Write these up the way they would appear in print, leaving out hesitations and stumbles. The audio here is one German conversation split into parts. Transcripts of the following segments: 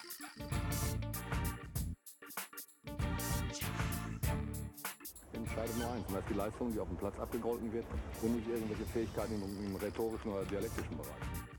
Entscheidet nur eins, und das ist die Leistung, die auf dem Platz abgegolten wird und nicht irgendwelche Fähigkeiten im rhetorischen oder dialektischen Bereich.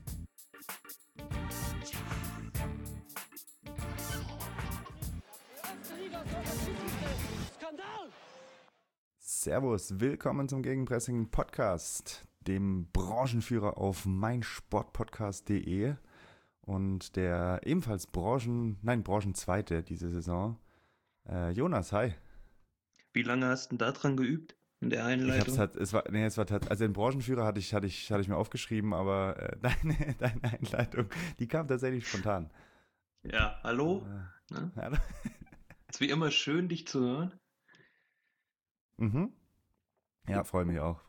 Servus, willkommen zum Gegenpressing Podcast, dem Branchenführer auf meinsportpodcast.de und der ebenfalls Branchenzweite diese Saison. Jonas, hi. Wie lange hast du da dran geübt in der Einleitung? Also den Branchenführer hatte ich mir aufgeschrieben, aber deine Einleitung, die kam tatsächlich spontan. Ja, hallo? Ja. Ist wie immer schön, dich zu hören. Mhm. Ja, freue mich auch.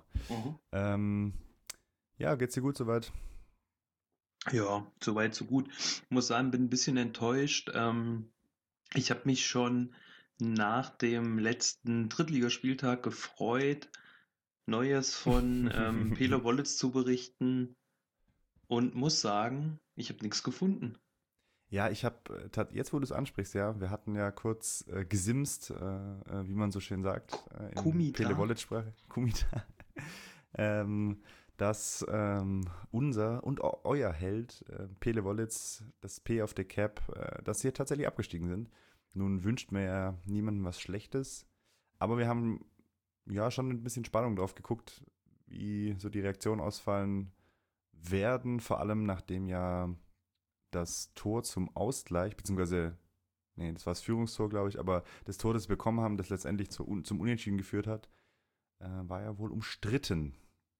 Ja, geht's dir gut soweit? Ja, soweit so gut. Ich muss sagen, bin ein bisschen enttäuscht. Ich habe mich schon nach dem letzten Drittligaspieltag gefreut, Neues von Pele Wollitz zu berichten und muss sagen, ich habe nichts gefunden. Ja, ich habe, jetzt wo du es ansprichst, ja, wir hatten ja kurz gesimst, wie man so schön sagt, in Kumita. Pele Wollitz-Sprache, Kumita, dass unser und euer Held, Pele Wollitz, das P auf der Cap, dass sie tatsächlich abgestiegen sind. Nun wünscht mir ja niemandem was Schlechtes, aber wir haben ja schon mit ein bisschen Spannung drauf geguckt, wie so die Reaktionen ausfallen werden, vor allem nachdem ja das Tor zum Ausgleich, beziehungsweise, nee, das war das Führungstor, glaube ich, aber das Tor, das wir bekommen haben, das letztendlich zum Unentschieden geführt hat, war ja wohl umstritten.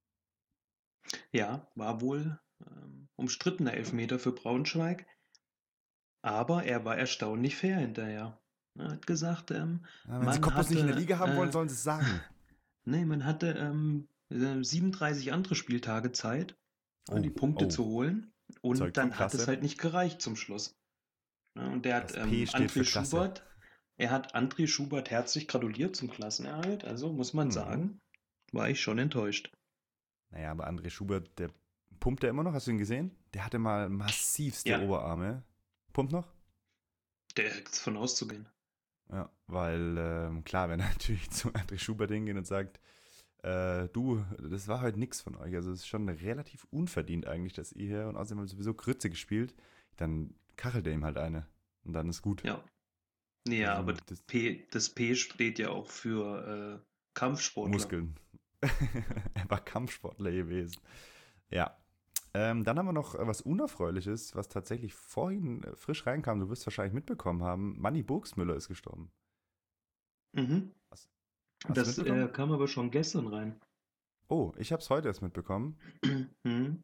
Ja, war wohl umstrittener Elfmeter für Braunschweig, aber er war erstaunlich fair hinterher. Er hat gesagt, Wenn sie Cottbus nicht in der Liga haben wollen, äh, sollen sie es sagen. nee, man hatte 37 andere Spieltage Zeit, die Punkte zu holen, und Zeugt von dann hat es Klasse. halt nicht gereicht zum Schluss. Ja, und der hat Das P steht für Klasse. André Schubert herzlich gratuliert zum Klassenerhalt, also muss man sagen, war ich schon enttäuscht. Naja, aber André Schubert, der pumpt ja immer noch, hast du ihn gesehen? Der hatte mal massivste Ja, Oberarme. Pumpt noch? der ist von auszugehen. Ja, weil, klar, wenn er natürlich zu André Schubert hingeht und sagt, du, das war heute nix von euch. Also es ist schon relativ unverdient eigentlich, dass ihr hier und außerdem haben wir sowieso Grütze gespielt. Dann kachelt er ihm halt eine. Und dann ist gut. Ja. Ja, Also aber das P steht ja auch für Kampfsportler. Muskeln. Er war Kampfsportler gewesen. Ja. Dann haben wir noch was Unerfreuliches, was tatsächlich vorhin frisch reinkam. Du wirst wahrscheinlich mitbekommen haben. Manni Burgsmüller ist gestorben. Mhm. Hast du Das mitbekommen? kam aber schon gestern rein. Oh, ich habe es heute erst mitbekommen. Mhm.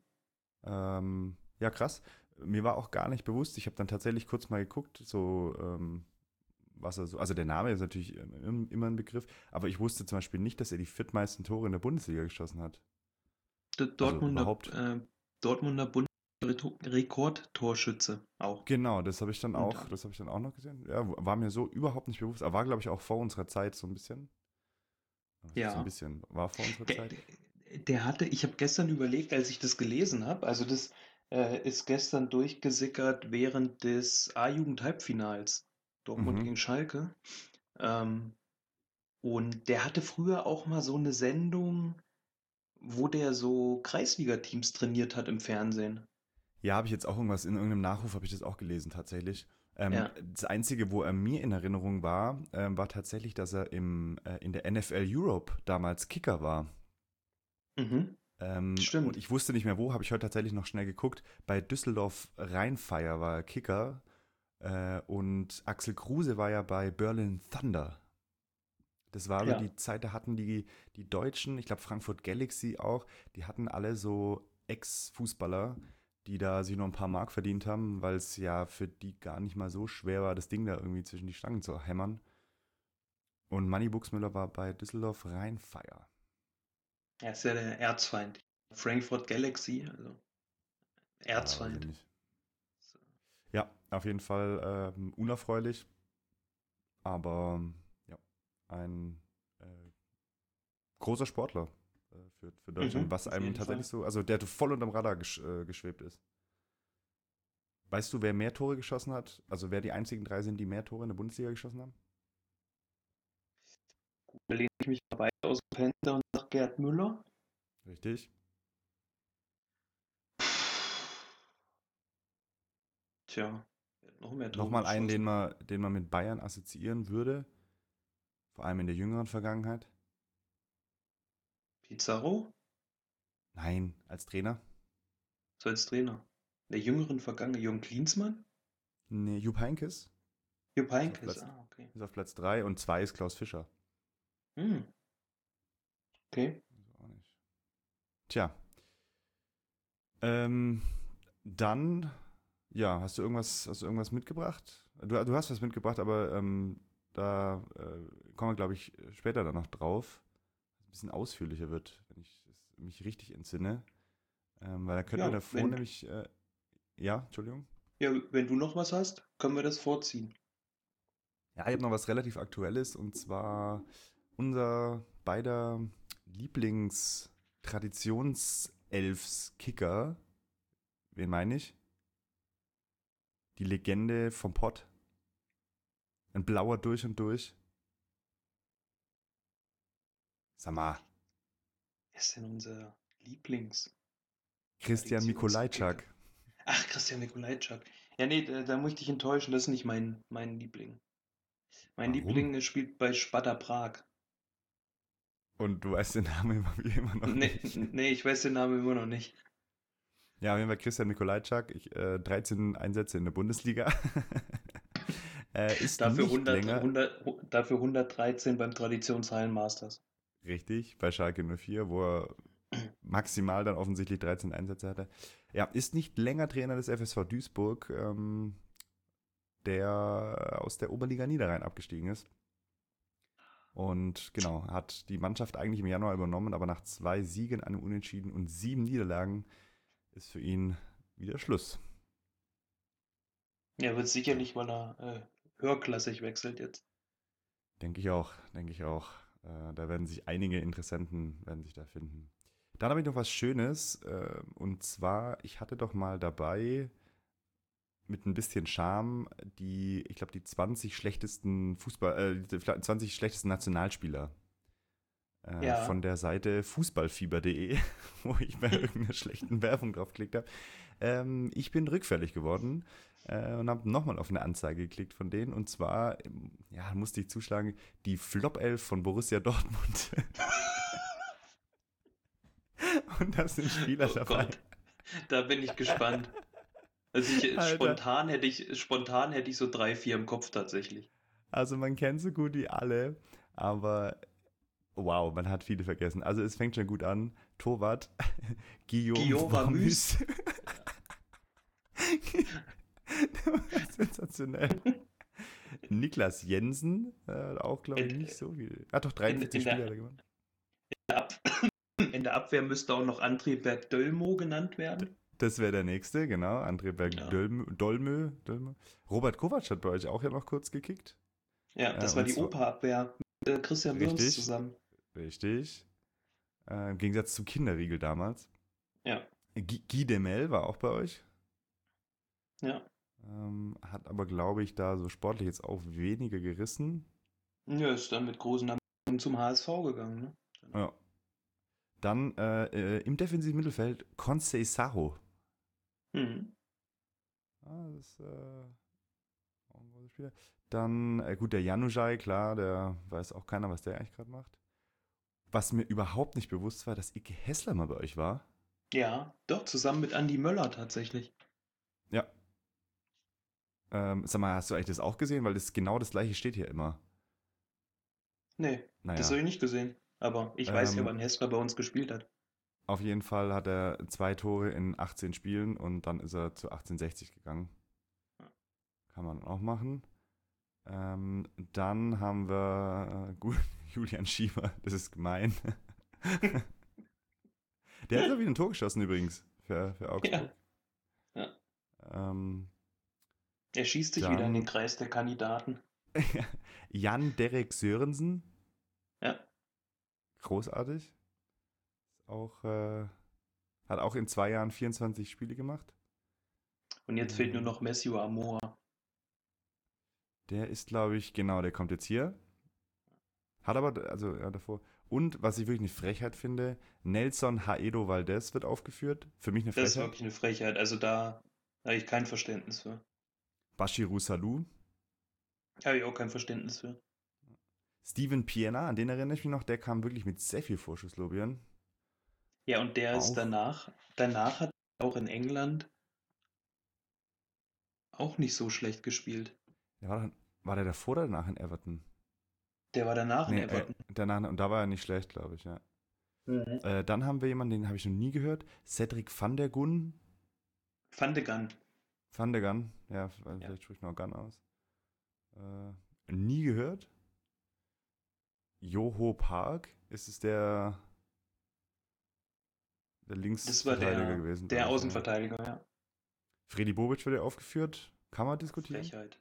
Ja, krass. Mir war auch gar nicht bewusst. Ich habe dann tatsächlich kurz mal geguckt, so was er so. Also der Name ist natürlich immer ein Begriff, aber ich wusste zum Beispiel nicht, dass er die viertmeisten Tore in der Bundesliga geschossen hat. Der Also überhaupt. Dortmunder Rekordtorschütze auch. Genau, Unter das habe ich dann auch noch gesehen. Ja, war mir so überhaupt nicht bewusst, aber war, glaube ich, auch vor unserer Zeit so ein bisschen. So ein Ja. bisschen, war vor unserer Der, Zeit. der hatte, ich habe gestern überlegt, als ich das gelesen habe, also das ist gestern durchgesickert während des A-Jugend-Halbfinals Dortmund Mhm. gegen Schalke. Ähm, und der hatte früher auch mal so eine Sendung, wo der so Kreisliga-Teams trainiert hat im Fernsehen. Ja, habe ich jetzt auch irgendwas, in irgendeinem Nachruf habe ich das auch gelesen, tatsächlich. Ja. Das Einzige, wo er mir in Erinnerung war, war tatsächlich, dass er in der NFL Europe damals Kicker war. Mhm. Und Stimmt. ich wusste nicht mehr wo, habe ich heute tatsächlich noch schnell geguckt. Bei Düsseldorf Rheinfire war er Kicker. Und Axel Kruse war ja bei Berlin Thunder. Das war so Ja. die Zeit, da hatten die Deutschen, ich glaube Frankfurt Galaxy auch, die hatten alle so Ex-Fußballer, die da sich noch ein paar Mark verdient haben, weil es ja für die gar nicht mal so schwer war, das Ding da irgendwie zwischen die Stangen zu hämmern. Und Manni Buxmüller war bei Düsseldorf Rheinfire. Er ist ja der Erzfeind. Frankfurt Galaxy, also Ja, weiß ich Erzfeind. nicht. Ja, auf jeden Fall unerfreulich, aber ja, ein äh, großer Sportler für Deutschland, Mhm, was auf einem jeden tatsächlich Fall. so, also der voll unterm Radar geschwebt ist. Weißt du, wer mehr Tore geschossen hat? Also wer die einzigen 3 sind, die mehr Tore in der Bundesliga geschossen haben? Da lehne ich mich mal weit aus dem Fenster und sage Gerd Müller. Richtig. Tja, er hat noch mehr Tore Nochmal einen, geschossen. den man mit Bayern assoziieren würde. Vor allem in der jüngeren Vergangenheit. Pizarro? Nein, als Trainer. So als Trainer. In der jüngeren Vergangenheit. Jürgen Klinsmann? Nee, Jupp Heynckes Jupp ist auf Heynckes, Platz, okay. ist auf Platz 3 und 2 ist Klaus Fischer. Hm, okay. Also auch nicht. Tja. Ähm, dann, ja, hast du irgendwas mitgebracht? Du hast was mitgebracht, aber da kommen wir, glaube ich, später dann noch drauf. Ein bisschen ausführlicher wird, wenn ich mich richtig entsinne. Weil da könnten wir Ja, davor nämlich, ja, Entschuldigung. wenn du noch was hast, können wir das vorziehen. Ja, ich habe noch was relativ Aktuelles und zwar unser beider Lieblings-Traditionselfs-Kicker. Wen meine ich? Die Legende vom Pott. Ein blauer durch und durch. Sag mal, Wer ist denn unser Lieblings? Christian Traditionskicker. Mikolajczak. Ach, Christian Mikolajczak. Ja, nee, da muss ich dich enttäuschen, das ist nicht mein Liebling. Mein Warum? Liebling spielt bei Sparta Prag. Und du weißt den Namen immer noch Nee, nicht. nee, ich weiß den Namen immer noch nicht. Ja, auf jeden Fall Christian Mikolajczak. 13 Einsätze in der Bundesliga. Ist Dafür nicht länger, dafür 113 beim Traditionshallen Masters. richtig, bei Schalke 04, wo er maximal dann offensichtlich 13 Einsätze hatte. Ja, ist nicht länger Trainer des FSV Duisburg, der aus der Oberliga Niederrhein abgestiegen ist. Und genau, hat die Mannschaft eigentlich im Januar übernommen, aber nach 2 Siegen, einem Unentschieden und 7 Niederlagen ist für ihn wieder Schluss. Ja, wird Ja, sicherlich, weil er höherklassig wechselt jetzt. denke ich auch, denke ich auch. Da werden sich einige Interessenten werden sich da finden. Dann habe ich noch was Schönes, und zwar, ich hatte doch mal dabei mit ein bisschen Charme ich glaube, die 20 schlechtesten die 20 schlechtesten Nationalspieler von Ja, der Seite fußballfieber.de, wo ich bei irgendeiner schlechten Werbung draufgeklickt habe. Ich bin rückfällig geworden und habe nochmal auf eine Anzeige geklickt von denen. Und zwar, ja, musste ich zuschlagen, die Flop 11 von Borussia Dortmund. Und da sind Spieler oh dabei. Gott, da bin ich gespannt. Also Alter, spontan hätte ich so 3, 4 im Kopf tatsächlich. also man kennt so gut wie alle, aber wow, man hat viele vergessen. Also es fängt schon gut an. Torwart, Guillaume Guillaume Wormus. Ramüs. Sensationell. Niklas Jensen, auch glaube ich In, nicht so viel. Hat doch in, 43 in, Spiele der, hat er gemacht. Ab in der Abwehr müsste auch noch André Berg-Dölmo genannt werden. Das wäre der nächste, genau. André Ja. Dolmö. Robert Kovac hat bei euch auch ja noch kurz gekickt. Ja, das war Und die zwar, Operabwehr mit Christian Wirms richtig, zusammen. richtig. Im Gegensatz zum Kinderriegel damals. Ja, Guy Demel war auch bei euch. ja. Hat aber, glaube ich, da so sportlich jetzt auch weniger gerissen. Ja, ist dann mit großen Ambitionen zum HSV gegangen, ne? Ja. Dann im defensiven Mittelfeld Conceição. Mhm. Das ist auch ein großer Spieler. Dann, gut, der Januzaj, klar, der weiß auch keiner, was der eigentlich gerade macht. Was mir überhaupt nicht bewusst war, dass Icke Hessler mal bei euch war. Ja, doch, zusammen mit Andi Möller tatsächlich. Ja. Sag mal, hast du eigentlich das auch gesehen? Weil das genau das gleiche steht hier immer. Nee, das Naja. habe ich nicht gesehen. Aber ich weiß ja, Ähm, wann Hessler bei uns gespielt hat. auf jeden Fall hat er 2 Tore in 18 Spielen und dann ist er zu 1860 gegangen. Kann man auch machen. Dann haben wir gut, Julian Schieber, das ist gemein. Der hat ja wieder ein Tor geschossen übrigens für Ja, Augsburg. ja. Ähm, Er schießt sich wieder in den dann Kreis der Kandidaten. Jan Derek Sörensen, Ja, großartig. Auch, hat auch in 2 Jahren 24 Spiele gemacht. Und jetzt fehlt nur Äh, noch Messio Amor. Der ist, glaube ich, genau, der kommt jetzt hier. Hat aber, also ja, davor. Und was ich wirklich eine Frechheit finde, Nelson Haedo Valdez wird aufgeführt. Für mich eine Das ist Frechheit. wirklich eine Frechheit. Also da habe ich kein Verständnis für. Bashiru Salou. Habe ich auch kein Verständnis für. Steven Pienaar, an den erinnere ich mich noch, der kam wirklich mit sehr viel Vorschusslorbeeren. Ja, und der ist Auch, danach hat er auch in England auch nicht so schlecht gespielt. der war der davor oder danach in Everton? Der war danach in Nee, Everton. danach, und da war er nicht schlecht, glaube ich, ja. Mhm. Dann haben wir jemanden, den habe ich noch nie gehört. Cedric van der Gun. Van de Gun. Van der Gun, ja, Ja. vielleicht spricht noch Gun aus. Nie gehört. Joho Park, ist es der Das war Linksverteidiger gewesen, der glaube ich. Ja. Außenverteidiger, ja. Freddy Bobic wird ja aufgeführt. Kann man diskutieren. Frechheit.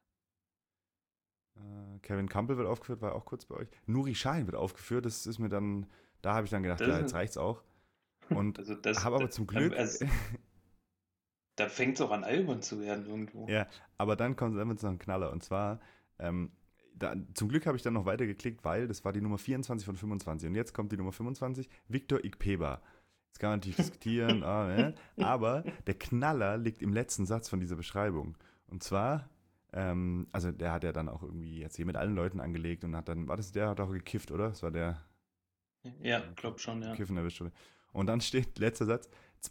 Kevin Campbell wird aufgeführt, war auch kurz bei euch. Nuri Sahin wird aufgeführt. Das ist mir dann, da habe ich dann gedacht, Das ja, jetzt ist, reicht's auch. Und also das, habe aber zum Glück, also, da fängt es auch an albern zu werden irgendwo. ja, aber dann kommt einfach so ein Knaller. Und zwar, zum Glück habe ich dann noch weitergeklickt, weil das war die Nummer 24 von 25. Und jetzt kommt die Nummer 25, Victor Ikpeba. Jetzt kann man natürlich diskutieren, aber der Knaller liegt im letzten Satz von dieser Beschreibung. Und zwar, also der hat ja dann auch irgendwie jetzt hier mit allen Leuten angelegt und hat dann, der hat auch gekifft, oder? Das war der Ja, glaub schon, ja. Kiffen erwischt wurde. Und dann steht, letzter Satz,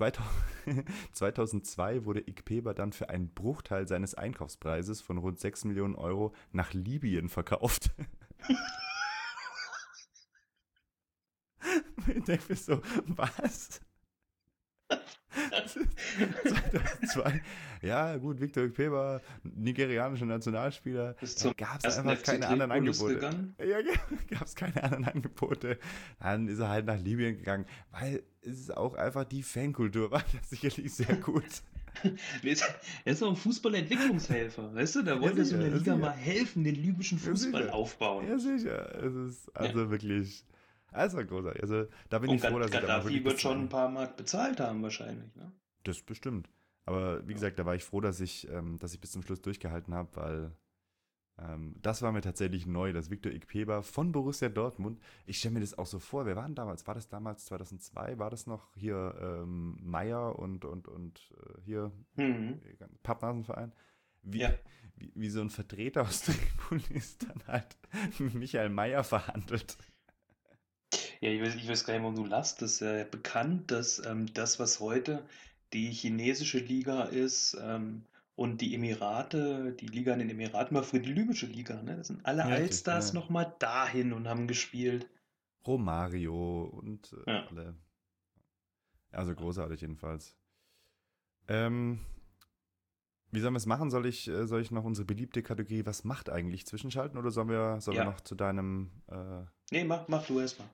2002 wurde Ikpeba dann für einen Bruchteil seines Einkaufspreises von rund 6 Millionen Euro nach Libyen verkauft. Ich denke mir so, was? 2002, ja gut, Victor Ikpeba, nigerianischer Nationalspieler, Bis da zum gab es ersten einfach FC keine anderen Tripolis Angebote. gegangen. Ja, gab es keine anderen Angebote. Dann ist er halt nach Libyen gegangen, weil es ist auch einfach die Fankultur, war das sicherlich sehr gut. Er ist auch ein Fußballentwicklungshelfer, weißt du? Da wollte er so einer sicher, Liga sicher. mal helfen, den libyschen Ja, Fußball sicher. aufbauen. Ja, sicher. Es ist Ja. also wirklich, also großartig. Also da bin Und ich froh, dass ich da mal Gaddafi wirklich wird bis schon ein paar Mark bezahlt haben wahrscheinlich, ne? Das bestimmt. Aber wie Ja. gesagt, da war ich froh, dass ich bis zum Schluss durchgehalten habe, weil das war mir tatsächlich neu, dass Victor Ikpeba von Borussia Dortmund, ich stelle mir das auch so vor, wer waren damals? War das damals 2002? War das noch hier Meier und hier Mhm. Pappnasenverein? Wie, Ja. wie so ein Vertreter aus Tripolis dann halt mit Michael Meier verhandelt. Ja, ich weiß gar nicht, warum du lachst. Das ist ja bekannt, dass das, was heute die chinesische Liga ist, und die Emirate, die Liga in den Emiraten war früher die libysche Liga, ne? Da sind alle Ja, richtig. Allstars Ja. nochmal dahin und haben gespielt. Romario und Ja. alle. Also großartig jedenfalls. Ähm, Wie sollen wir es machen? Soll ich noch unsere beliebte Kategorie Was macht eigentlich zwischenschalten oder sollen wir Ja. noch zu deinem Nee, mach du erst mal.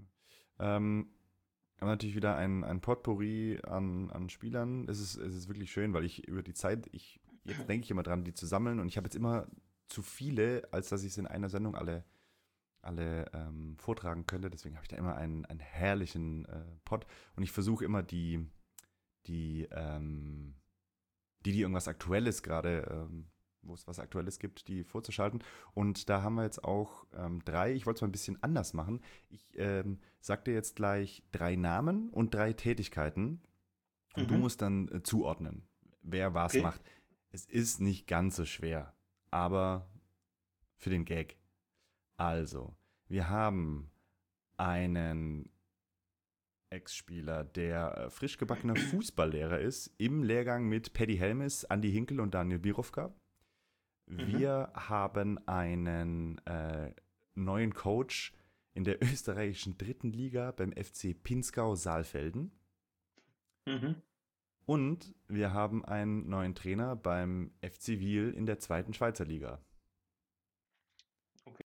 haben natürlich wieder ein Potpourri an Spielern. Es ist wirklich schön, weil ich über die Zeit, jetzt denke ich immer dran, die zu sammeln und ich habe jetzt immer zu viele, als dass ich es in einer Sendung alle vortragen könnte. Deswegen habe ich da immer einen herrlichen Pod und ich versuche immer die irgendwas Aktuelles gerade, wo es was Aktuelles gibt, die vorzuschalten. Und da haben wir jetzt auch 3. Ich wollte es mal ein bisschen anders machen. Ich sag dir jetzt gleich 3 Namen und 3 Tätigkeiten. Und du Mhm. musst dann zuordnen, wer was Okay. macht. Es ist nicht ganz so schwer, aber für den Gag. Also, wir haben einen Ex-Spieler, der frisch gebackener Fußballlehrer ist, im Lehrgang mit Paddy Helmes, Andi Hinkel und Daniel Birovka. Mhm. Wir haben einen neuen Coach in der österreichischen 3. Liga beim FC Pinzgau Saalfelden. Mhm. Und wir haben einen neuen Trainer beim FC Wiel in der 2. Schweizer Liga. Okay.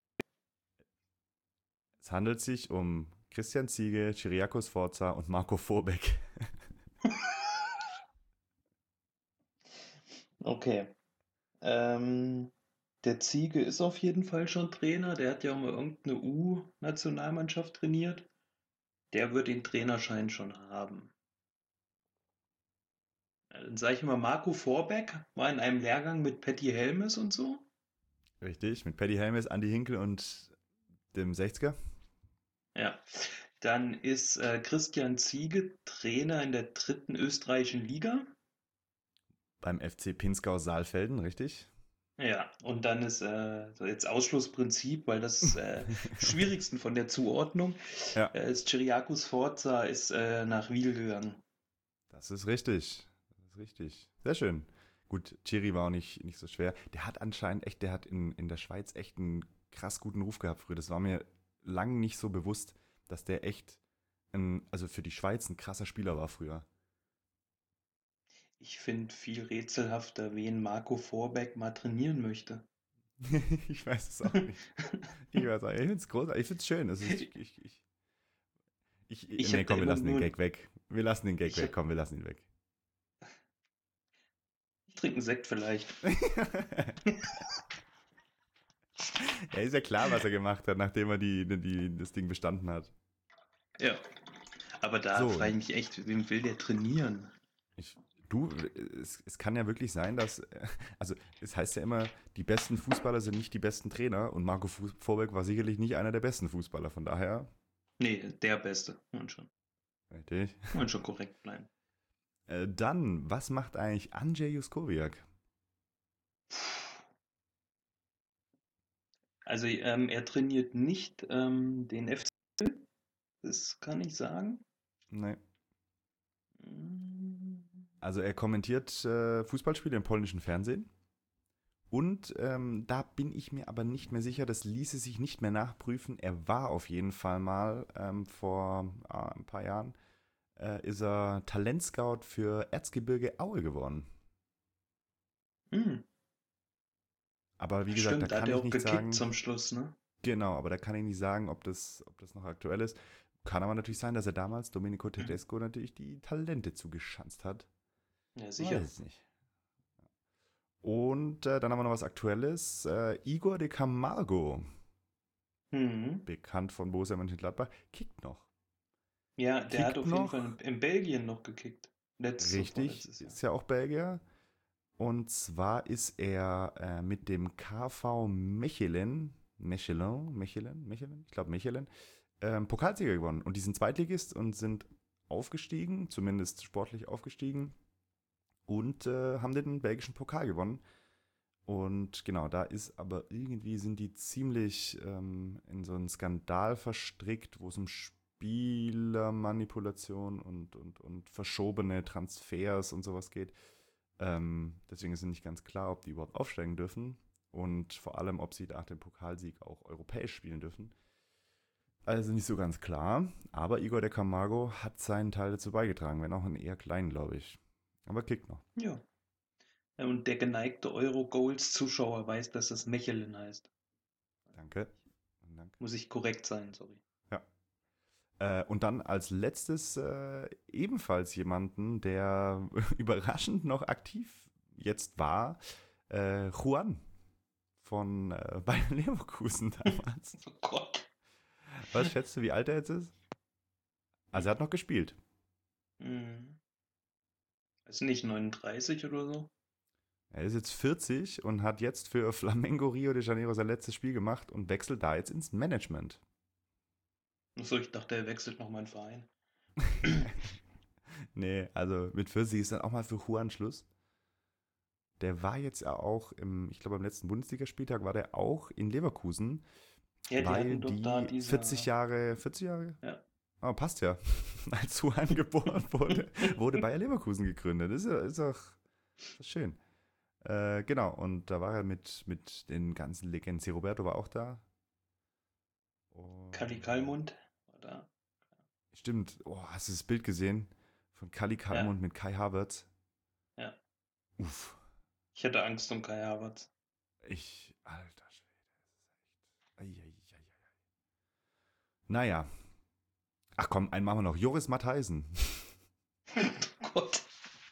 Es handelt sich um Christian Ziege, Chiriakos Forza und Marco Vorbeck. Okay. Der Ziege ist auf jeden Fall schon Trainer. Der hat ja auch mal irgendeine U-Nationalmannschaft trainiert. Der wird den Trainerschein schon haben. Dann sage ich mal, Marco Vorbeck war in einem Lehrgang mit Patty Helmes und so. Richtig, mit Paddy Helmes, Andi Hinkel und dem 60er Ja. Dann ist Christian Ziege Trainer in der dritten österreichischen Liga. beim FC Pinzgau Saalfelden, richtig? Ja, und dann ist so jetzt Ausschlussprinzip, weil das schwierigsten von der Zuordnung Ja, ist Cyriacus Forza ist nach Wiel gegangen. das ist richtig. Das ist richtig. Sehr schön. Gut, Thierry war auch nicht so schwer. Der hat anscheinend echt, der hat in der Schweiz echt einen krass guten Ruf gehabt früher. Das war mir lang nicht so bewusst, dass der echt also für die Schweiz ein krasser Spieler war früher. Ich finde viel rätselhafter, wen Marco Vorbeck mal trainieren möchte. Ich weiß es auch nicht. Ich weiß auch, ich finde es großartig, ich finde es schön. Es ist, Ich nee, habe da komm, wir immer lassen den nur, Gag weg. Wir lassen den Gag ich, weg, hab, komm, wir lassen ihn weg. ich trinke einen Sekt vielleicht. Ja, ist ja klar, was er gemacht hat, nachdem er das Ding bestanden hat. Ja, aber da So, frage ich mich echt, wem will der trainieren? ich, du, es kann ja wirklich sein, dass, also es heißt ja immer, die besten Fußballer sind nicht die besten Trainer und Marco Vorbeck war sicherlich nicht einer der besten Fußballer, von daher, Nee, der Beste. richtig. Muss schon korrekt bleiben. Dann, was macht eigentlich Andrzej Juskowiak? Also er trainiert nicht den FC, das kann ich sagen. Nee. Mm, Also er kommentiert Fußballspiele im polnischen Fernsehen. Und da bin ich mir aber nicht mehr sicher, das ließe sich nicht mehr nachprüfen. Er war auf jeden Fall mal vor ein paar Jahren, ist er Talentscout für Erzgebirge Aue geworden. mm. Aber wie gesagt, da Stimmt, da hat kann er ich auch nicht gekickt sagen, zum Schluss, ne? genau, aber da kann ich nicht sagen, ob das noch aktuell ist. Kann aber natürlich sein, dass er damals Domenico Tedesco natürlich die Talente zugeschanzt hat. Ja, Man weiß sicher. es nicht. Und dann haben wir noch was Aktuelles. Igor de Camargo, Mhm. bekannt von Borussia Mönchengladbach, kickt noch. Ja, der hat Kickt auf jeden Fall in, noch, in Belgien noch gekickt. Letztes, richtig, vorletztes Jahr. ist ja auch Belgier. Und zwar ist er mit dem KV Mechelen, ich glaube Mechelen, Pokalsieger geworden. Und die sind Zweitligist und sind aufgestiegen, zumindest sportlich aufgestiegen und haben den belgischen Pokal gewonnen. Und genau, da ist aber irgendwie sind die ziemlich in so einen Skandal verstrickt, wo es um Spielermanipulation und verschobene Transfers und sowas geht. Deswegen ist es nicht ganz klar, ob die überhaupt aufsteigen dürfen und vor allem, ob sie nach dem Pokalsieg auch europäisch spielen dürfen. Also nicht so ganz klar, aber Igor de Camargo hat seinen Teil dazu beigetragen, wenn auch einen eher kleinen, glaube ich. Aber kickt noch. Ja. Ja, und der geneigte Euro-Goals-Zuschauer weiß, dass das Mechelen heißt. Danke. Danke. Muss ich korrekt sein, sorry. Ja. Und dann als letztes ebenfalls jemanden, der überraschend noch aktiv jetzt war, Juan von Bayern Leverkusen damals. Oh Gott. Was schätzt du, wie alt er jetzt ist? Also er hat noch gespielt. Mhm. Ist nicht 39 oder so? Er ist jetzt 40 und hat jetzt für Flamengo Rio de Janeiro sein letztes Spiel gemacht und wechselt da jetzt ins Management. Achso, ich dachte, er wechselt noch meinen Verein. Nee, also mit 40 ist dann auch mal für Juan Schluss. Der war jetzt ja auch ich glaube, am letzten Bundesligaspieltag war der auch in Leverkusen, Ja, die weil hatten doch da die diese. 40 Jahre? Ja. Oh, passt ja. Als Juan geboren wurde Bayer Leverkusen gegründet. Ist schön. Genau, und da war er mit den ganzen Legenden. C. Roberto war auch da. Kali Und Kalmund war da. stimmt, oh, hast du das Bild gesehen? Von Kali Ja, Kalmund mit Kai Havertz? ja. Uff, Ich hatte Angst um Kai Havertz. alter Schwede, das ist echt. Eieieiei. Naja, ach komm, einen machen wir noch. Joris Matthijsen. Oh Gott.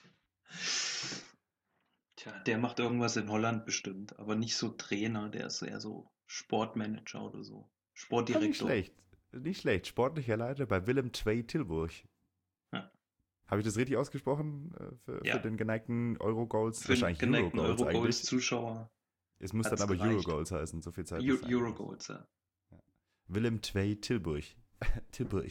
Tja, der macht irgendwas in Holland bestimmt, aber nicht so Trainer, der ist eher so Sportmanager oder so. Ah, nicht Sportdirektor. schlecht. Nicht schlecht. Sportlicher Leiter bei Willem II Tilburg. Ja. Habe ich das richtig ausgesprochen für den geneigten Eurogoals? Für den Wahrscheinlich geneigten Eurogoals eigentlich. Eurogoals-Zuschauer Es muss dann hat's aber gereicht. Eurogoals heißen, so viel Zeit muss sein. Eurogoals, ja. Willem Twey Tilburg. Tilburg.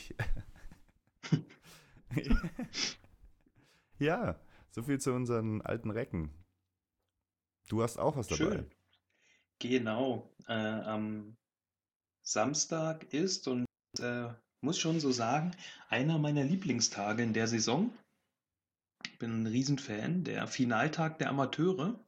Ja, so viel zu unseren alten Recken. Du hast auch was dabei. Schön. Genau. Am Samstag ist und muss schon so sagen, einer meiner Lieblingstage in der Saison. Ich bin ein Riesenfan. Der Finaltag der Amateure.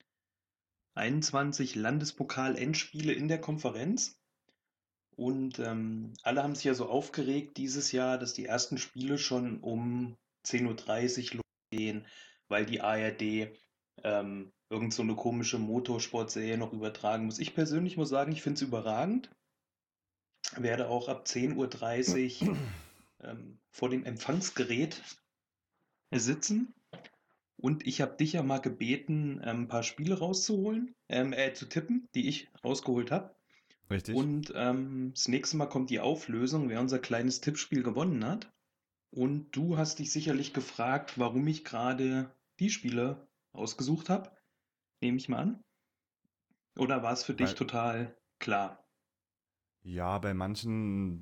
21 Landespokal-Endspiele in der Konferenz. Und alle haben sich ja so aufgeregt dieses Jahr, dass die ersten Spiele schon um 10:30 Uhr losgehen, weil die ARD irgend so eine komische Motorsportserie noch übertragen muss. Ich persönlich muss sagen, ich finde es überragend. Werde auch ab 10:30 Uhr vor dem Empfangsgerät sitzen. Und ich habe dich ja mal gebeten, ein paar Spiele rauszuholen, zu tippen, die ich rausgeholt habe. Richtig. Und das nächste Mal kommt die Auflösung, wer unser kleines Tippspiel gewonnen hat. Und du hast dich sicherlich gefragt, warum ich gerade die Spiele ausgesucht habe. Nehme ich mal an. Oder war es für dich total klar? Ja, bei manchen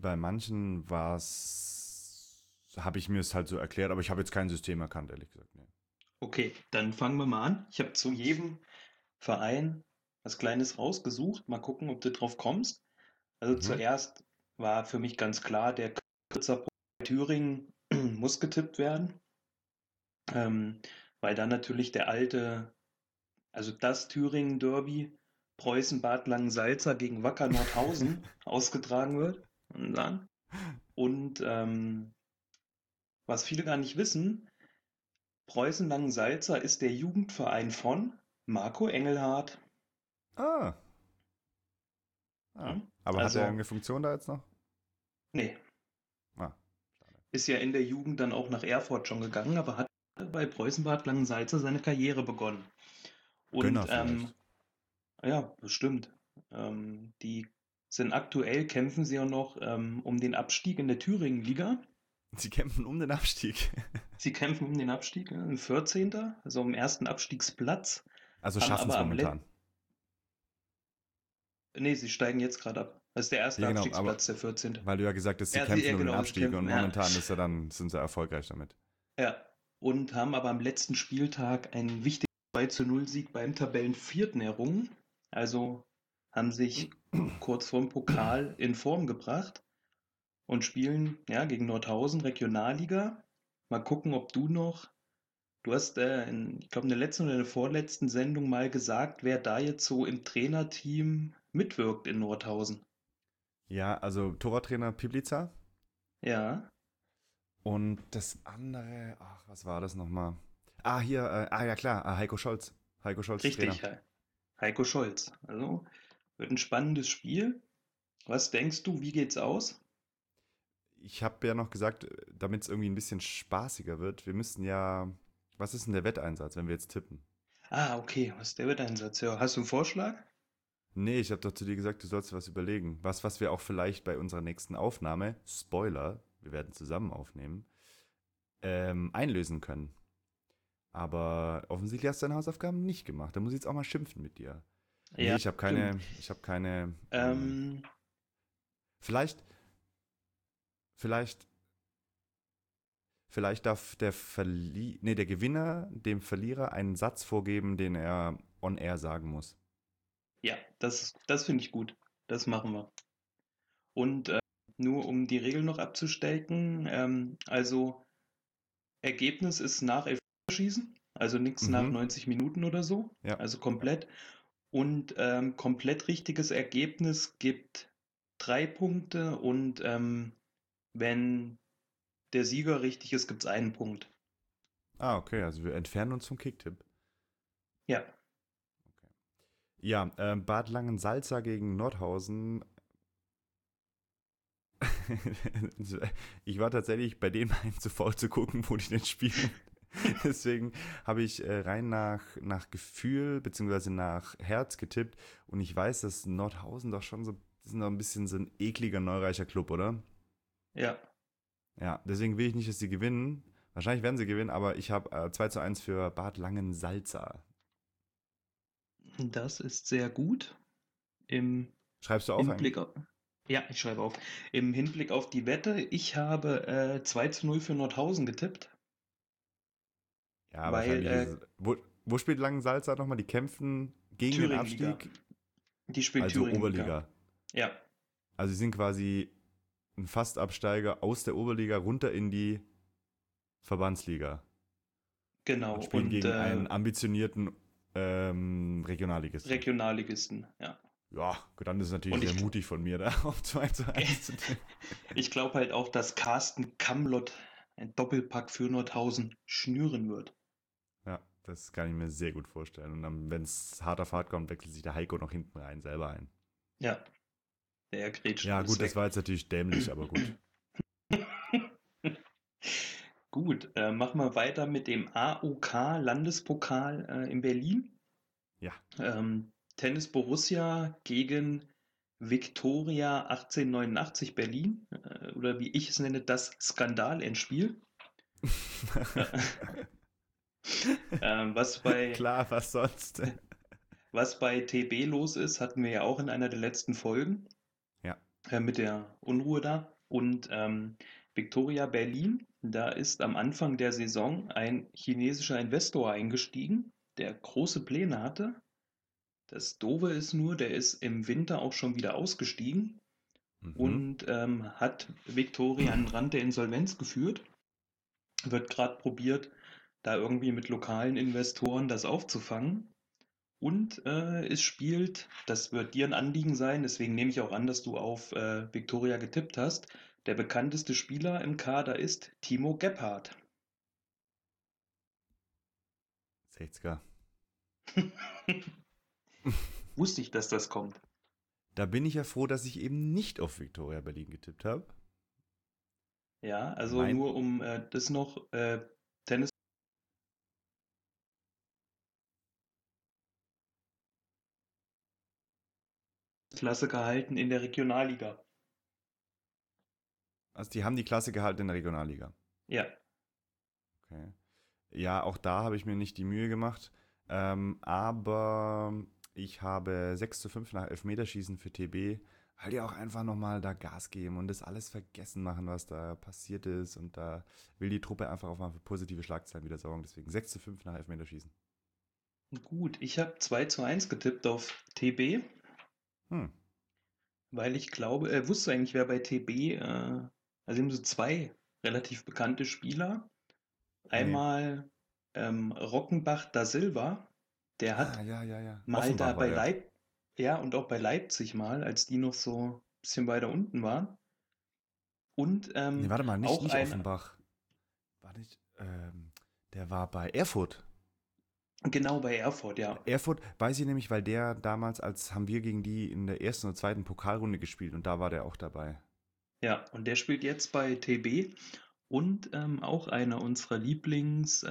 habe ich mir es halt so erklärt, aber ich habe jetzt kein System erkannt, ehrlich gesagt. Nee. Okay, dann fangen wir mal an. Ich habe zu jedem Verein was Kleines rausgesucht. Mal gucken, ob du drauf kommst. Also zuerst war für mich ganz klar, der Kürzer Thüringen muss getippt werden, weil dann natürlich also das Thüringen-Derby Preußen-Bad Langensalza gegen Wacker Nordhausen ausgetragen wird. Und was viele gar nicht wissen, Preußen Langensalza ist der Jugendverein von Marco Engelhardt. Ah. Aber hat Also, er irgendeine Funktion da jetzt noch? Nee. Schade. Ist ja in der Jugend dann auch nach Erfurt schon gegangen, aber hat bei Preußen-Bad Langensalza seine Karriere begonnen. Und ja, bestimmt. Die sind aktuell, kämpfen sie auch noch um den Abstieg in der Thüringen-Liga. Sie kämpfen um den Abstieg. Sie kämpfen um den Abstieg, im 14., also im ersten Abstiegsplatz. Also schaffen es momentan. Nee, sie steigen jetzt gerade ab. Das ist der erste Abstiegsplatz, der 14. Weil du ja gesagt hast, sie kämpfen um den Abstieg und momentan sind sie erfolgreich damit. Ja, und haben aber am letzten Spieltag einen wichtigen 2:0 Sieg beim Tabellenvierten errungen. Also haben sich kurz vorm Pokal in Form gebracht und spielen ja gegen Nordhausen Regionalliga. Mal gucken, ob du hast ich glaube in der letzten oder der vorletzten Sendung mal gesagt, wer da jetzt so im Trainerteam mitwirkt in Nordhausen. Ja, also Torwarttrainer Piblica. Ja. Und das andere, was war das nochmal? Ja klar, Heiko Scholz. Heiko Scholz. Richtig, Trainer. Heiko Scholz. Also wird ein spannendes Spiel. Was denkst du, wie geht's aus? Ich habe ja noch gesagt, damit es irgendwie ein bisschen spaßiger wird, wir müssten ja, was ist denn der Wetteinsatz, wenn wir jetzt tippen? Okay, was ist der Wetteinsatz? Ja, hast du einen Vorschlag? Nee, ich habe doch zu dir gesagt, du sollst was überlegen. Was wir auch vielleicht bei unserer nächsten Aufnahme, Spoiler, wir werden zusammen aufnehmen, einlösen können. Aber offensichtlich hast du deine Hausaufgaben nicht gemacht. Da muss ich jetzt auch mal schimpfen mit dir. Nee, Ja, ich habe keine. Vielleicht darf der Gewinner dem Verlierer einen Satz vorgeben, den er on air sagen muss. Ja, das finde ich gut. Das machen wir. Und nur um die Regeln noch abzustecken, also Ergebnis ist nach Elfmeterschießen, also nichts nach 90 Minuten oder so, ja. Also komplett. Und komplett richtiges Ergebnis gibt 3 Punkte und wenn der Sieger richtig ist, gibt es 1 Punkt. Okay, also wir entfernen uns vom Kicktipp. Ja. Okay. Ja, Bad Langensalza gegen Nordhausen. Ich war tatsächlich bei dem einen zu faul zu gucken, wo die denn spielen. Deswegen habe ich rein nach Gefühl bzw. nach Herz getippt. Und ich weiß, dass Nordhausen doch schon so, das ist noch ein bisschen so ein ekliger neureicher Club, oder? Ja. Ja, deswegen will ich nicht, dass sie gewinnen. Wahrscheinlich werden sie gewinnen, aber ich habe 2:1 für Bad Langensalza. Das ist sehr gut. Im Schreibst du auf eigentlich? Hinblick auf, ja, ich schreibe auf. Im Hinblick auf die Wette, ich habe 2:0 für Nordhausen getippt, Ja, weil wahrscheinlich ist es. Wo spielt Langensalza nochmal? Die kämpfen gegen den Thüringen-Liga. Abstieg, Die spielen also Thüringen-Liga. Oberliga. Ja, Also sie sind quasi ein Fastabsteiger aus der Oberliga runter in die Verbandsliga genau. und spielen Und gegen einen ambitionierten Regionalligisten. Regionalligisten, ja. Ja, gut, dann ist es natürlich Und sehr mutig von mir, da auf 2:1 zu tippen. ich glaube halt auch, dass Carsten Kamlott ein Doppelpack für Nordhausen schnüren wird. Ja, das kann ich mir sehr gut vorstellen. Und dann, wenn es hart auf hart kommt, wechselt sich der Heiko noch hinten rein selber ein. Ja, der grätscht Ja, alles gut, das weg. war jetzt natürlich dämlich, aber gut. Gut, machen wir weiter mit dem AOK-Landespokal in Berlin. Ja. Tennis Borussia gegen Viktoria 1889 Berlin, oder wie ich es nenne, das Skandalendspiel. Was bei, Klar, was sonst? was bei TB los ist, hatten wir ja auch in einer der letzten Folgen Ja. mit der Unruhe da. Und Viktoria Berlin, da ist am Anfang der Saison ein chinesischer Investor eingestiegen, der große Pläne hatte. Das Doofe ist nur, der ist im Winter auch schon wieder ausgestiegen Mhm. und hat Viktoria an den Rand der Insolvenz geführt. Wird gerade probiert, da irgendwie mit lokalen Investoren das aufzufangen. Und es spielt, das wird dir ein Anliegen sein, deswegen nehme ich auch an, dass du auf Viktoria getippt hast. Der bekannteste Spieler im Kader ist Timo Gebhardt. 60er. Wusste ich, dass das kommt. Da bin ich ja froh, dass ich eben nicht auf Viktoria Berlin getippt habe. Ja, also Mein, nur um das noch, Tennis Klasse gehalten in der Regionalliga. also die haben die Klasse gehalten in der Regionalliga. Ja, Okay. Ja, auch da habe ich mir nicht die Mühe gemacht. Aber ich habe 6:5 nach Elfmeterschießen für TB, weil die auch einfach nochmal da Gas geben und das alles vergessen machen, was da passiert ist. Und da will die Truppe einfach auch mal für positive Schlagzeilen wieder sorgen. Deswegen 6:5 nach Elfmeterschießen. gut. Ich habe 2:1 getippt auf TB, Hm. weil ich glaube, wusste eigentlich, wer bei TB, also sie haben so zwei relativ bekannte Spieler. Nee. Einmal Rockenbach da Silva, der Ah, hat ja, ja, ja. mal da Offenbach war bei der. Ja, und auch bei Leipzig mal, als die noch so ein bisschen weiter unten waren. Und Nee, warte mal, nicht, auch nicht ein, Offenbach. War nicht, der war bei Erfurt. genau bei Erfurt, ja. Erfurt weiß ich nämlich, weil der damals, als haben wir gegen die in der ersten oder zweiten Pokalrunde gespielt und da war der auch dabei. Ja, und der spielt jetzt bei TB und auch einer unserer Lieblings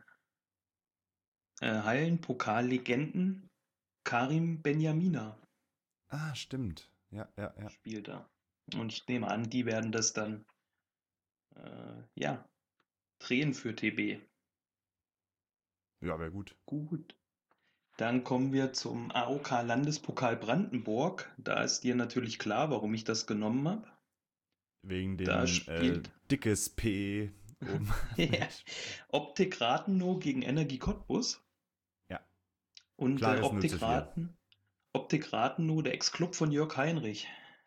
Hallenpokallegenden, Karim Benjamina, Ah, stimmt. Ja, ja, ja. spielt da. Und ich nehme an, die werden das dann ja, drehen für TB. Ja, wäre gut. Gut. Dann kommen wir zum AOK Landespokal Brandenburg. Da ist dir natürlich klar, warum ich das genommen habe. Wegen Da dem spielt dickes P oben. ja, Optik Rathenow gegen Energie Cottbus. Ja, Und klares 0:4. Optik Rathenow, der Ex-Club von Jörg Heinrich.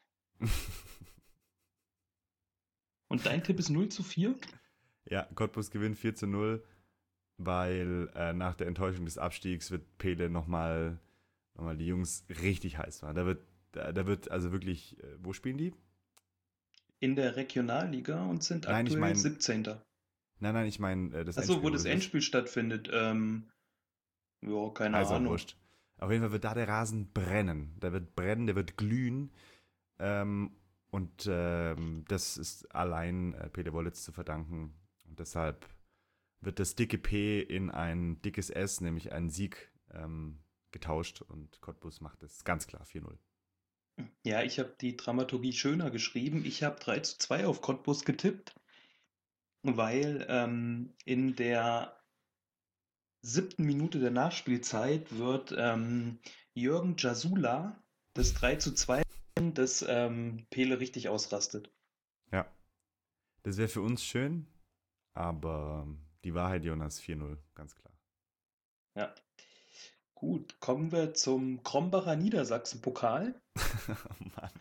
Und dein Tipp ist 0:4? Ja, Cottbus gewinnt 4:0, weil nach der Enttäuschung des Abstiegs wird Pele nochmal die Jungs richtig heiß machen. Da wird also wirklich, wo spielen die? In der Regionalliga und sind Nein, ich aktuell meine, 17. nein, ich meine das Achso, wo Endspiel, wo das das ist. Endspiel stattfindet. Ja, keine Also Ahnung. wurscht. Auf jeden Fall wird da der Rasen brennen. Der wird brennen, der wird glühen. Und das ist allein Peter Wollitz zu verdanken. Und deshalb wird das dicke P in ein dickes S, nämlich einen Sieg, getauscht. Und Cottbus macht es ganz klar 4:0. Ja, ich habe die Dramaturgie schöner geschrieben. Ich habe 3:2 auf Cottbus getippt. weil in der 7. Minute der Nachspielzeit wird Jürgen Jasula das 3:2, das Pele richtig ausrastet. Ja, das wäre für uns schön, aber die Wahrheit, Jonas, 4-0, ganz klar. Ja. Gut, kommen wir zum Krombacher Niedersachsen-Pokal. Mann.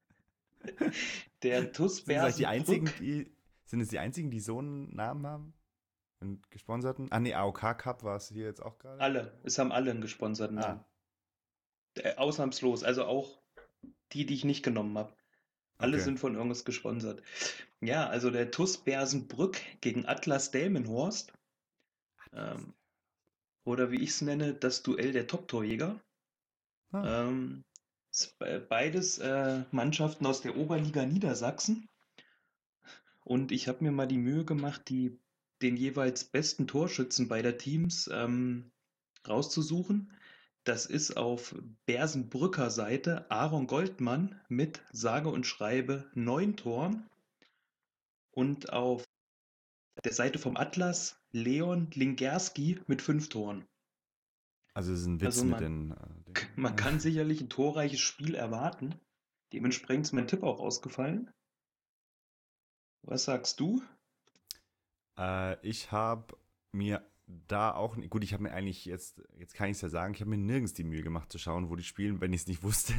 Der TuS Sind es eigentlich Bersenbrück. die einzigen, die so einen Namen haben? Einen gesponserten? Ah, nee, AOK Cup war es hier jetzt auch gerade. Es haben alle einen gesponserten Ah, Namen. Ausnahmslos, also auch die ich nicht genommen habe. Alle okay. sind von irgendwas gesponsert. Ja, also der TuS Bersenbrück gegen Atlas Delmenhorst. Ähm, oder wie ich es nenne, das Duell der Top-Torjäger. Ah, Ähm, beides Mannschaften aus der Oberliga Niedersachsen. Und ich habe mir mal die Mühe gemacht, den jeweils besten Torschützen beider Teams rauszusuchen. Das ist auf Bersenbrücker Seite Aaron Goldmann mit sage und schreibe 9 Toren und auf der Seite vom Atlas Leon Lingerski mit 5 Toren. also es ist ein Also Witz mit den Dingen. man kann sicherlich ein torreiches Spiel erwarten. Dementsprechend ist mein Tipp auch ausgefallen. Was sagst du? Ich habe mir da auch, gut, ich habe mir eigentlich jetzt kann ich es ja sagen, ich habe mir nirgends die Mühe gemacht zu schauen, wo die spielen, wenn ich es nicht wusste.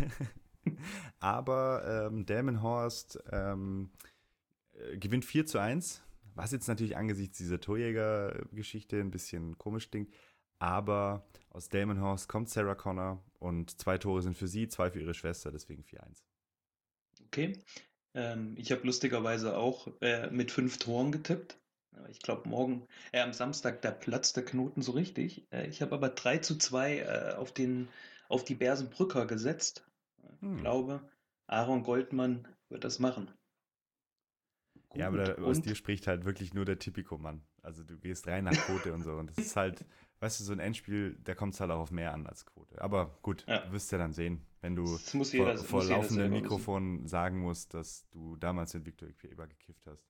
Aber Delmenhorst gewinnt 4:1, was jetzt natürlich angesichts dieser Torjäger-Geschichte ein bisschen komisch klingt. Aber aus Delmenhorst kommt Sarah Connor und 2 Tore sind für sie, 2 für ihre Schwester, deswegen 4:1. Okay. Ich habe lustigerweise auch mit 5 Toren getippt. Aber ich glaube, am Samstag, da platzt der Knoten so richtig. Ich habe aber 3:2 auf die Bersenbrücker gesetzt. Ich Hm. glaube, Aaron Goldmann wird das machen. Ja, aber Gut. aus dir Und spricht halt wirklich nur der Typico-Mann. Also du gehst rein nach Quote und so. Und das ist halt, weißt du, so ein Endspiel, da kommt es halt auch auf mehr an als Quote. Aber gut, ja, du wirst ja dann sehen, wenn du das vor muss jeder laufendem selber wissen. Mikrofon sagen musst, dass du damals mit Victor Eber gekifft hast.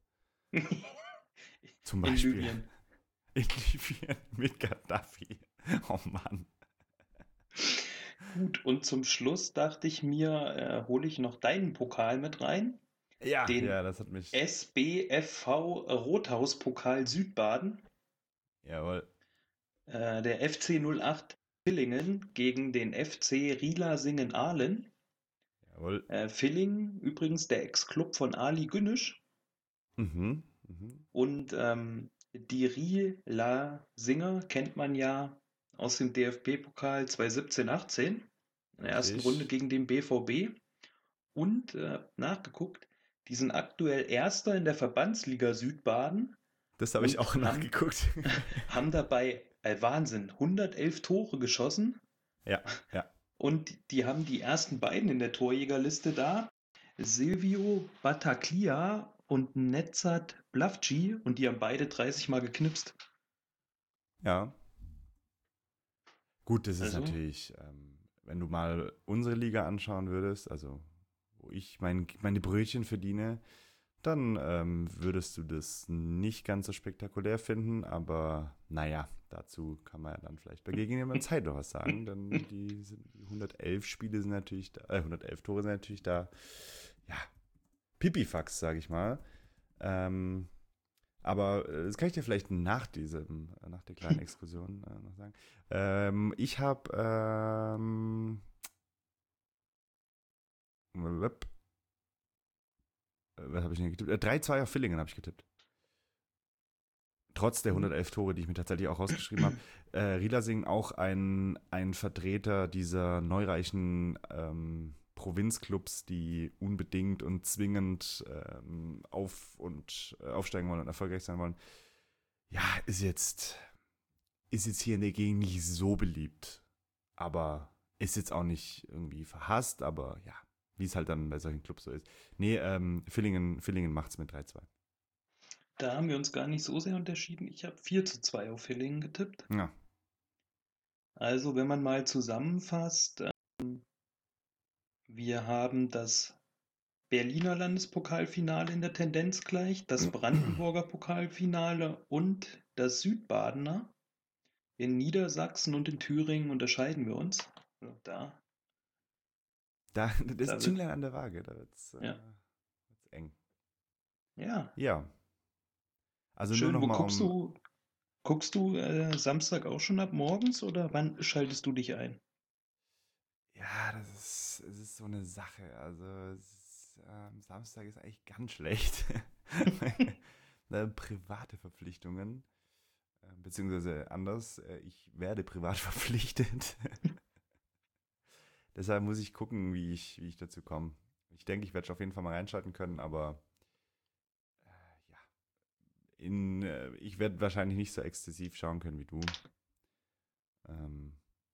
Zum In Beispiel Libyen. in Libyen mit Gaddafi. Oh Mann. Gut, und zum Schluss dachte ich mir, hole ich noch deinen Pokal mit rein. Ja, Den ja, das hat mich. SBFV Rothauspokal Südbaden. Jawohl, Der FC 08 Villingen gegen den FC Rielasingen-Ahlen. jawohl. Villingen, übrigens der Ex-Club von Ali Günnisch. Mhm, mhm. Und die Rielasinger kennt man ja aus dem DFB-Pokal 2017-18 in der ersten Runde Richtig. gegen den BVB. Und nachgeguckt, die sind aktuell Erster in der Verbandsliga Südbaden Das habe ich und auch nachgeguckt. haben dabei, Wahnsinn, 111 Tore geschossen. Ja, ja. Und die haben die ersten beiden in der Torjägerliste da. Silvio Battaglia und Nezzat Blavci. Und die haben beide 30 Mal geknipst. Ja. Gut, das ist Also, natürlich, wenn du mal unsere Liga anschauen würdest, also wo ich meine Brötchen verdiene, dann würdest du das nicht ganz so spektakulär finden, aber naja, dazu kann man ja dann vielleicht bei gegebener Zeit noch was sagen, denn die 111 Spiele sind natürlich da, 111 Tore sind natürlich da, ja, Pipifax, sage ich mal. Ähm, aber das kann ich dir vielleicht nach der kleinen Exkursion noch sagen. Ich habe was habe ich denn getippt? 3:2 auf Villingen habe ich getippt. Trotz der 111 Tore, die ich mir tatsächlich auch rausgeschrieben habe. Rielasing auch ein Vertreter dieser neureichen Provinzclubs, die unbedingt und zwingend aufsteigen wollen und erfolgreich sein wollen. Ja, ist jetzt hier in der Gegend nicht so beliebt. Aber ist jetzt auch nicht irgendwie verhasst, aber ja, wie es halt dann bei solchen Clubs so ist. Nee, Villingen macht's mit 3:2. da haben wir uns gar nicht so sehr unterschieden. Ich habe 4:2 auf Villingen getippt. Ja. Also, wenn man mal zusammenfasst, wir haben das Berliner Landespokalfinale in der Tendenz gleich, das Brandenburger Pokalfinale und das Südbadener. In Niedersachsen und in Thüringen unterscheiden wir uns. Also Das da wird, Zünglein an der Waage, da wird's ja, eng. ja, Ja, also nur schön. noch Wo mal guckst um. du? Guckst du Samstag auch schon ab morgens oder wann schaltest du dich ein? Ja, es ist so eine Sache. Also Samstag ist eigentlich ganz schlecht. Private Verpflichtungen, beziehungsweise anders, ich werde privat verpflichtet. Deshalb muss ich gucken, wie ich dazu komme. Ich denke, ich werde auf jeden Fall mal reinschalten können, aber ja, ich werde wahrscheinlich nicht so exzessiv schauen können wie du. Ähm,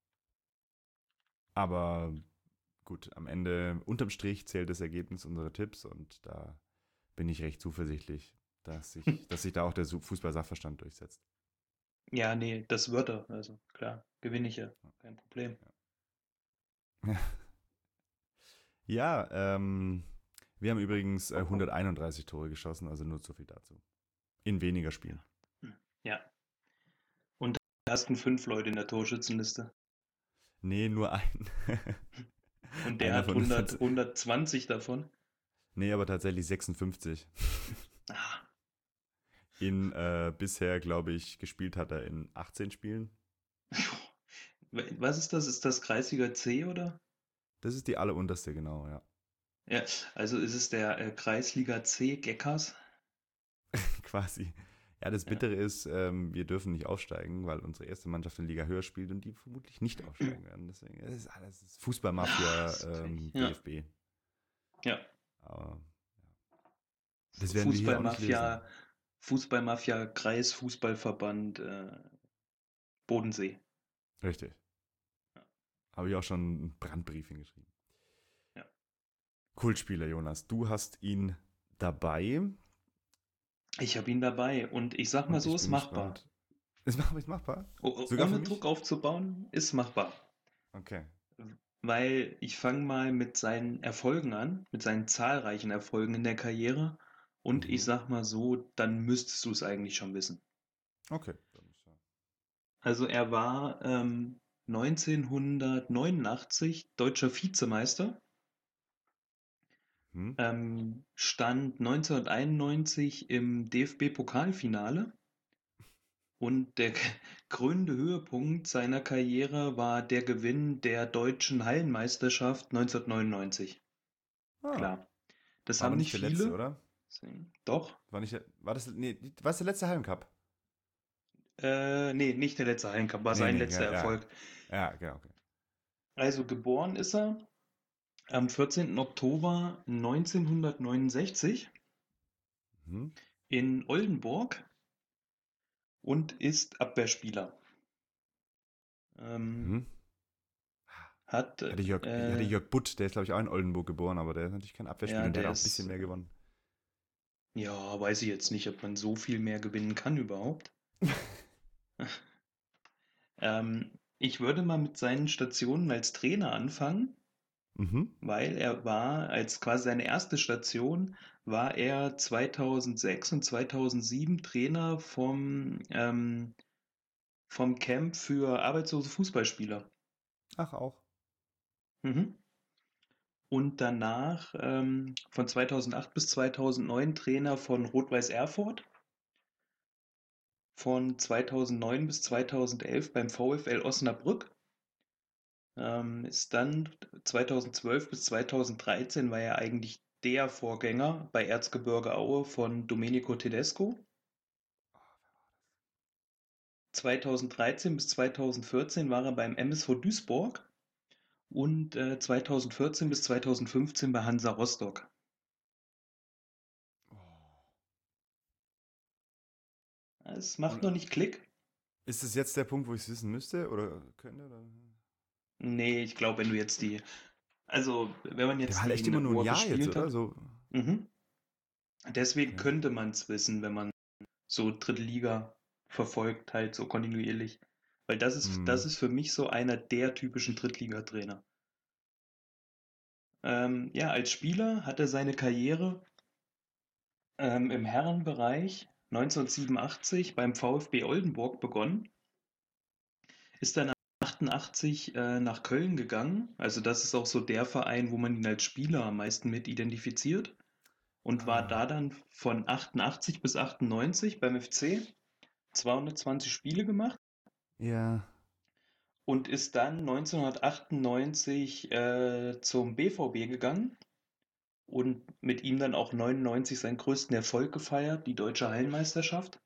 aber gut, am Ende, unterm Strich zählt das Ergebnis unserer Tipps und da bin ich recht zuversichtlich, dass sich da auch der Fußball-Sachverstand durchsetzt. Ja, nee, das wird er. Also klar, gewinne ich ja. Kein Problem. Ja, ja wir haben übrigens 131 Tore geschossen, also nur so viel dazu. In weniger Spielen. Hm. Ja. Und die ersten 5 Leute in der Torschützenliste. Nee, nur ein. Und der Einer hat von uns hat. 120 davon. Nee, aber tatsächlich 56. Ah. In bisher, glaube ich, gespielt hat er in 18 Spielen. Was ist das? Ist das Kreisliga C oder? Das ist die allerunterste, genau, ja. Ja, also ist es der Kreisliga C Geckers. Quasi. Ja, das Ja, Bittere ist, wir dürfen nicht aufsteigen, weil unsere erste Mannschaft in Liga höher spielt und die vermutlich nicht aufsteigen werden. Deswegen es ist alles ah, Fußballmafia, ist natürlich. Ja, DFB. ja. Aber das werden wir hier auch nicht lösen. Fußballmafia, Fußballmafia, Kreisfußballverband Bodensee. Richtig. Habe ich auch schon einen Brandbrief hingeschrieben. Ja. Kultspieler, Jonas. Du hast ihn dabei Ich habe ihn dabei und ich sag mal und so, ich ist bin machbar. gespannt. Ist machbar? Sogar für Ohne mich? Druck aufzubauen, ist machbar. Okay. Weil ich fange mal mit seinen Erfolgen an, mit seinen zahlreichen Erfolgen in der Karriere. Und ich Mhm. sag mal so, dann müsstest du es eigentlich schon wissen. Okay. Dann ist ja. Also er war 1989 deutscher Vizemeister, Hm? stand 1991 im DFB-Pokalfinale und der krönende Höhepunkt seiner Karriere war der Gewinn der deutschen Hallenmeisterschaft 1999. Ah, Klar, das war aber haben nicht nicht der letzte, viele. oder? Doch. War das der letzte Hallencup? Nee, nicht der letzte Hallencup, war Nee, sein nee, letzter ja, ja. Erfolg. Ja, genau, okay. Also geboren ist er am 14. Oktober 1969 Mhm. in Oldenburg und ist Abwehrspieler. Ähm, Mhm. hat, Ich hatte Jörg Butt, der ist, glaube ich, auch in Oldenburg geboren, aber der ist natürlich kein Abwehrspieler ja, und der der hat auch ein bisschen ist, mehr gewonnen. ja, weiß ich jetzt nicht, ob man so viel mehr gewinnen kann überhaupt. Ich würde mal mit seinen Stationen als Trainer anfangen, Mhm. weil er war, als quasi seine erste Station, war er 2006 und 2007 Trainer vom Camp für arbeitslose Fußballspieler. Ach, auch. Mhm. Und danach von 2008 bis 2009 Trainer von Rot-Weiß Erfurt, von 2009 bis 2011 beim VfL Osnabrück, ist dann 2012 bis 2013 war er eigentlich der Vorgänger bei Erzgebirge Aue von Domenico Tedesco. 2013 bis 2014 war er beim MSV Duisburg und 2014 bis 2015 bei Hansa Rostock. Oh. Es macht Und noch nicht Klick. ist es jetzt der Punkt, wo ich es wissen müsste oder könnte? Oder? Nee, ich glaube, wenn du jetzt also wenn man Der war jetzt halt echt immer den, nur ein wo er Jahr jetzt, gespielt oder? hat, So. mhm. Deswegen Okay. könnte man es wissen, wenn man so dritte Liga verfolgt, halt so kontinuierlich. Weil das Hm. ist für mich so einer der typischen Drittligatrainer. Ja, als Spieler hat er seine Karriere im Herrenbereich 1987 beim VfB Oldenburg begonnen, ist dann 88 nach Köln gegangen. Also das ist auch so der Verein, wo man ihn als Spieler am meisten mit identifiziert. Und war Ah, da dann von 88 bis 98 beim FC, 220 Spiele gemacht ja. und ist dann 1998 zum BVB gegangen und mit ihm dann auch 99 seinen größten Erfolg gefeiert, die deutsche Hallenmeisterschaft.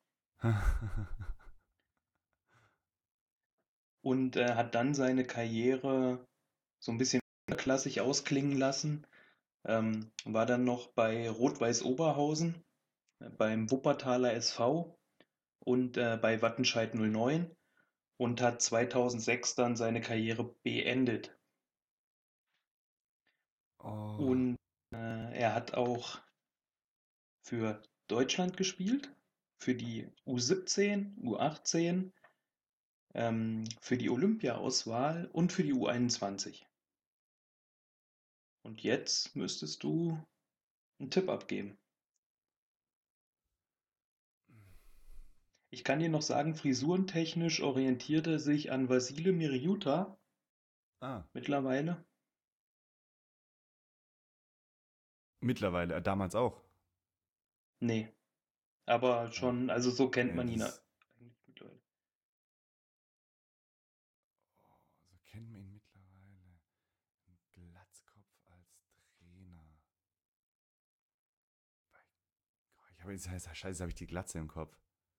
Und hat dann seine Karriere so ein bisschen klassisch ausklingen lassen. War dann noch bei Rot-Weiß Oberhausen, beim Wuppertaler SV und bei Wattenscheid 09 und hat 2006 dann seine Karriere beendet. Oh, Und er hat auch für Deutschland gespielt, für die U17, U18, für die Olympia-Auswahl und für die U21. Und jetzt müsstest du einen Tipp abgeben. Ich kann dir noch sagen, frisurentechnisch orientiert er sich an Vasile Miriuta ah. mittlerweile. Mittlerweile, damals auch. Nee, aber Ja, schon, also so kennt ja, man ihn das. eigentlich mittlerweile. Oh, so kennen wir ihn mittlerweile. Ein Glatzkopf als Trainer. Ich habe jetzt, scheiße, habe ich die Glatze im Kopf.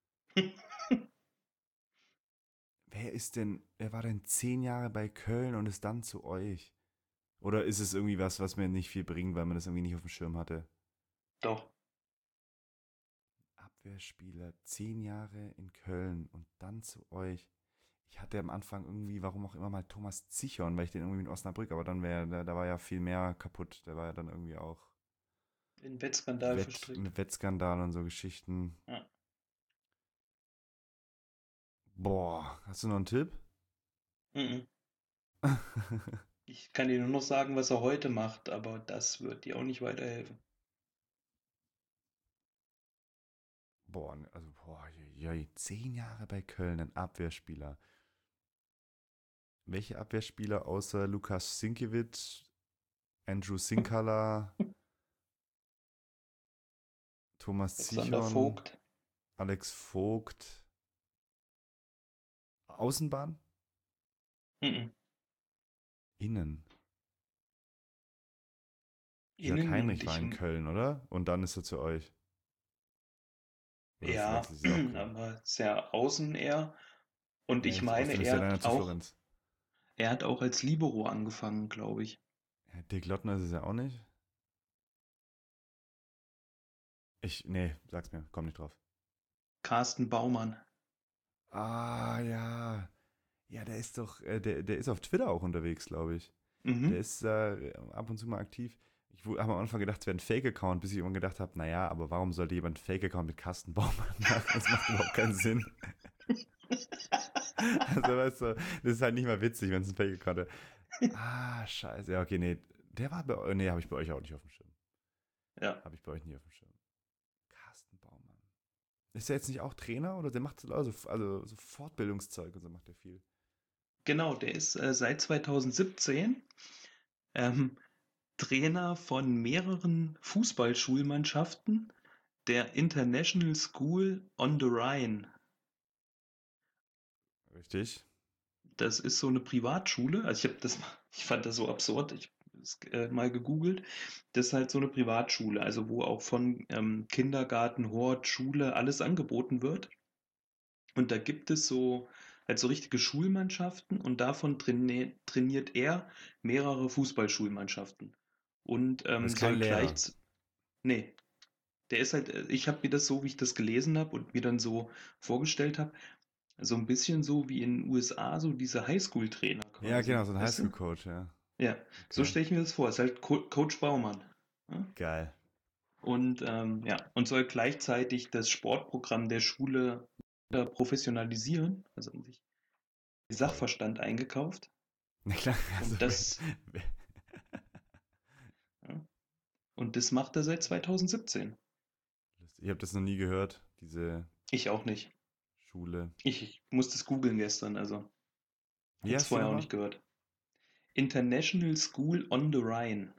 Wer war denn 10 Jahre bei Köln und ist dann zu euch? Oder ist es irgendwie was mir nicht viel bringt, weil man das irgendwie nicht auf dem Schirm hatte? Doch. Abwehrspieler, 10 Jahre in Köln und dann zu euch. Ich hatte am Anfang irgendwie, warum auch immer, mal Thomas Zichon, weil ich den irgendwie in Osnabrück, aber dann da war ja viel mehr kaputt. Der war ja dann irgendwie auch In Wettskandal verstrickt. Mit Wettskandal und so Geschichten. Ja. Boah, hast du noch einen Tipp? Mhm. Ich kann dir nur noch sagen, was er heute macht, aber das wird dir auch nicht weiterhelfen. Boah, 10 Jahre bei Köln, ein Abwehrspieler. Welche Abwehrspieler außer Lukas Sinkiewicz, Andrew Sinkala, Thomas Alexander Zichon, Vogt. Alex Vogt, Außenbahn? Mhm. Innen. Jörg Innen und Heinrich war in Köln, oder? Und dann ist er zu euch. Oder ja, verwechsel ich das auch gerade? aber sehr außen eher. Und Ja, ich oft meine, ist ja leider zu Florenz. er hat auch als Libero angefangen, glaube ich. Ja, Dirk Lottner ist es ja auch nicht. Nee, sag's mir, komm nicht drauf. Carsten Baumann. Ah, ja. Ja, der ist auf Twitter auch unterwegs, glaube ich. Der Mhm. ist ab und zu mal aktiv. Habe am Anfang gedacht, es wäre ein Fake-Account, bis ich irgendwann gedacht habe, naja, aber warum sollte jemand einen Fake-Account mit Carsten Baumann machen? Das macht überhaupt keinen Sinn. Also, weißt du, das ist halt nicht mal witzig, wenn es ein Fake-Account ist. Ah, scheiße. Ja, okay, nee. Der war bei euch. Nee, habe ich bei euch auch nicht auf dem Schirm. Ja, Habe ich bei euch nie auf dem Schirm. Carsten Baumann. Ist der jetzt nicht auch Trainer oder der macht also so Fortbildungszeug und so macht der viel? genau, der ist seit 2017 ähm, Trainer von mehreren Fußballschulmannschaften der International School on the Rhine. Richtig. Das ist so eine Privatschule. Also ich fand das so absurd. Ich habe es mal gegoogelt. Das ist halt so eine Privatschule, also wo auch von Kindergarten, Hort, Schule alles angeboten wird. Und da gibt es so halt so richtige Schulmannschaften und davon trainiert er mehrere Fußballschulmannschaften. Und Aber ist kein soll Lehrer. gleich, nee, der ist halt, ich habe mir das so, wie ich das gelesen habe und mir dann so vorgestellt habe, so ein bisschen so wie in den USA, so diese Highschool-Trainer Ja, quasi. genau, so ein Weißt du? Highschool-Coach, ja. Ja, so Okay. stelle ich mir das vor. Ist halt Coach Baumann. Ja? Geil. Und ja, und soll gleichzeitig das Sportprogramm der Schule professionalisieren, also haben sich Toll. Sachverstand eingekauft. Na klar, also Und das, Und das macht er seit 2017. Ich habe das noch nie gehört, diese Ich auch nicht. Schule. Ich musste es googeln gestern, also Wie hätte es heißt die vorher auch nochmal? nicht gehört. International School on the Rhine,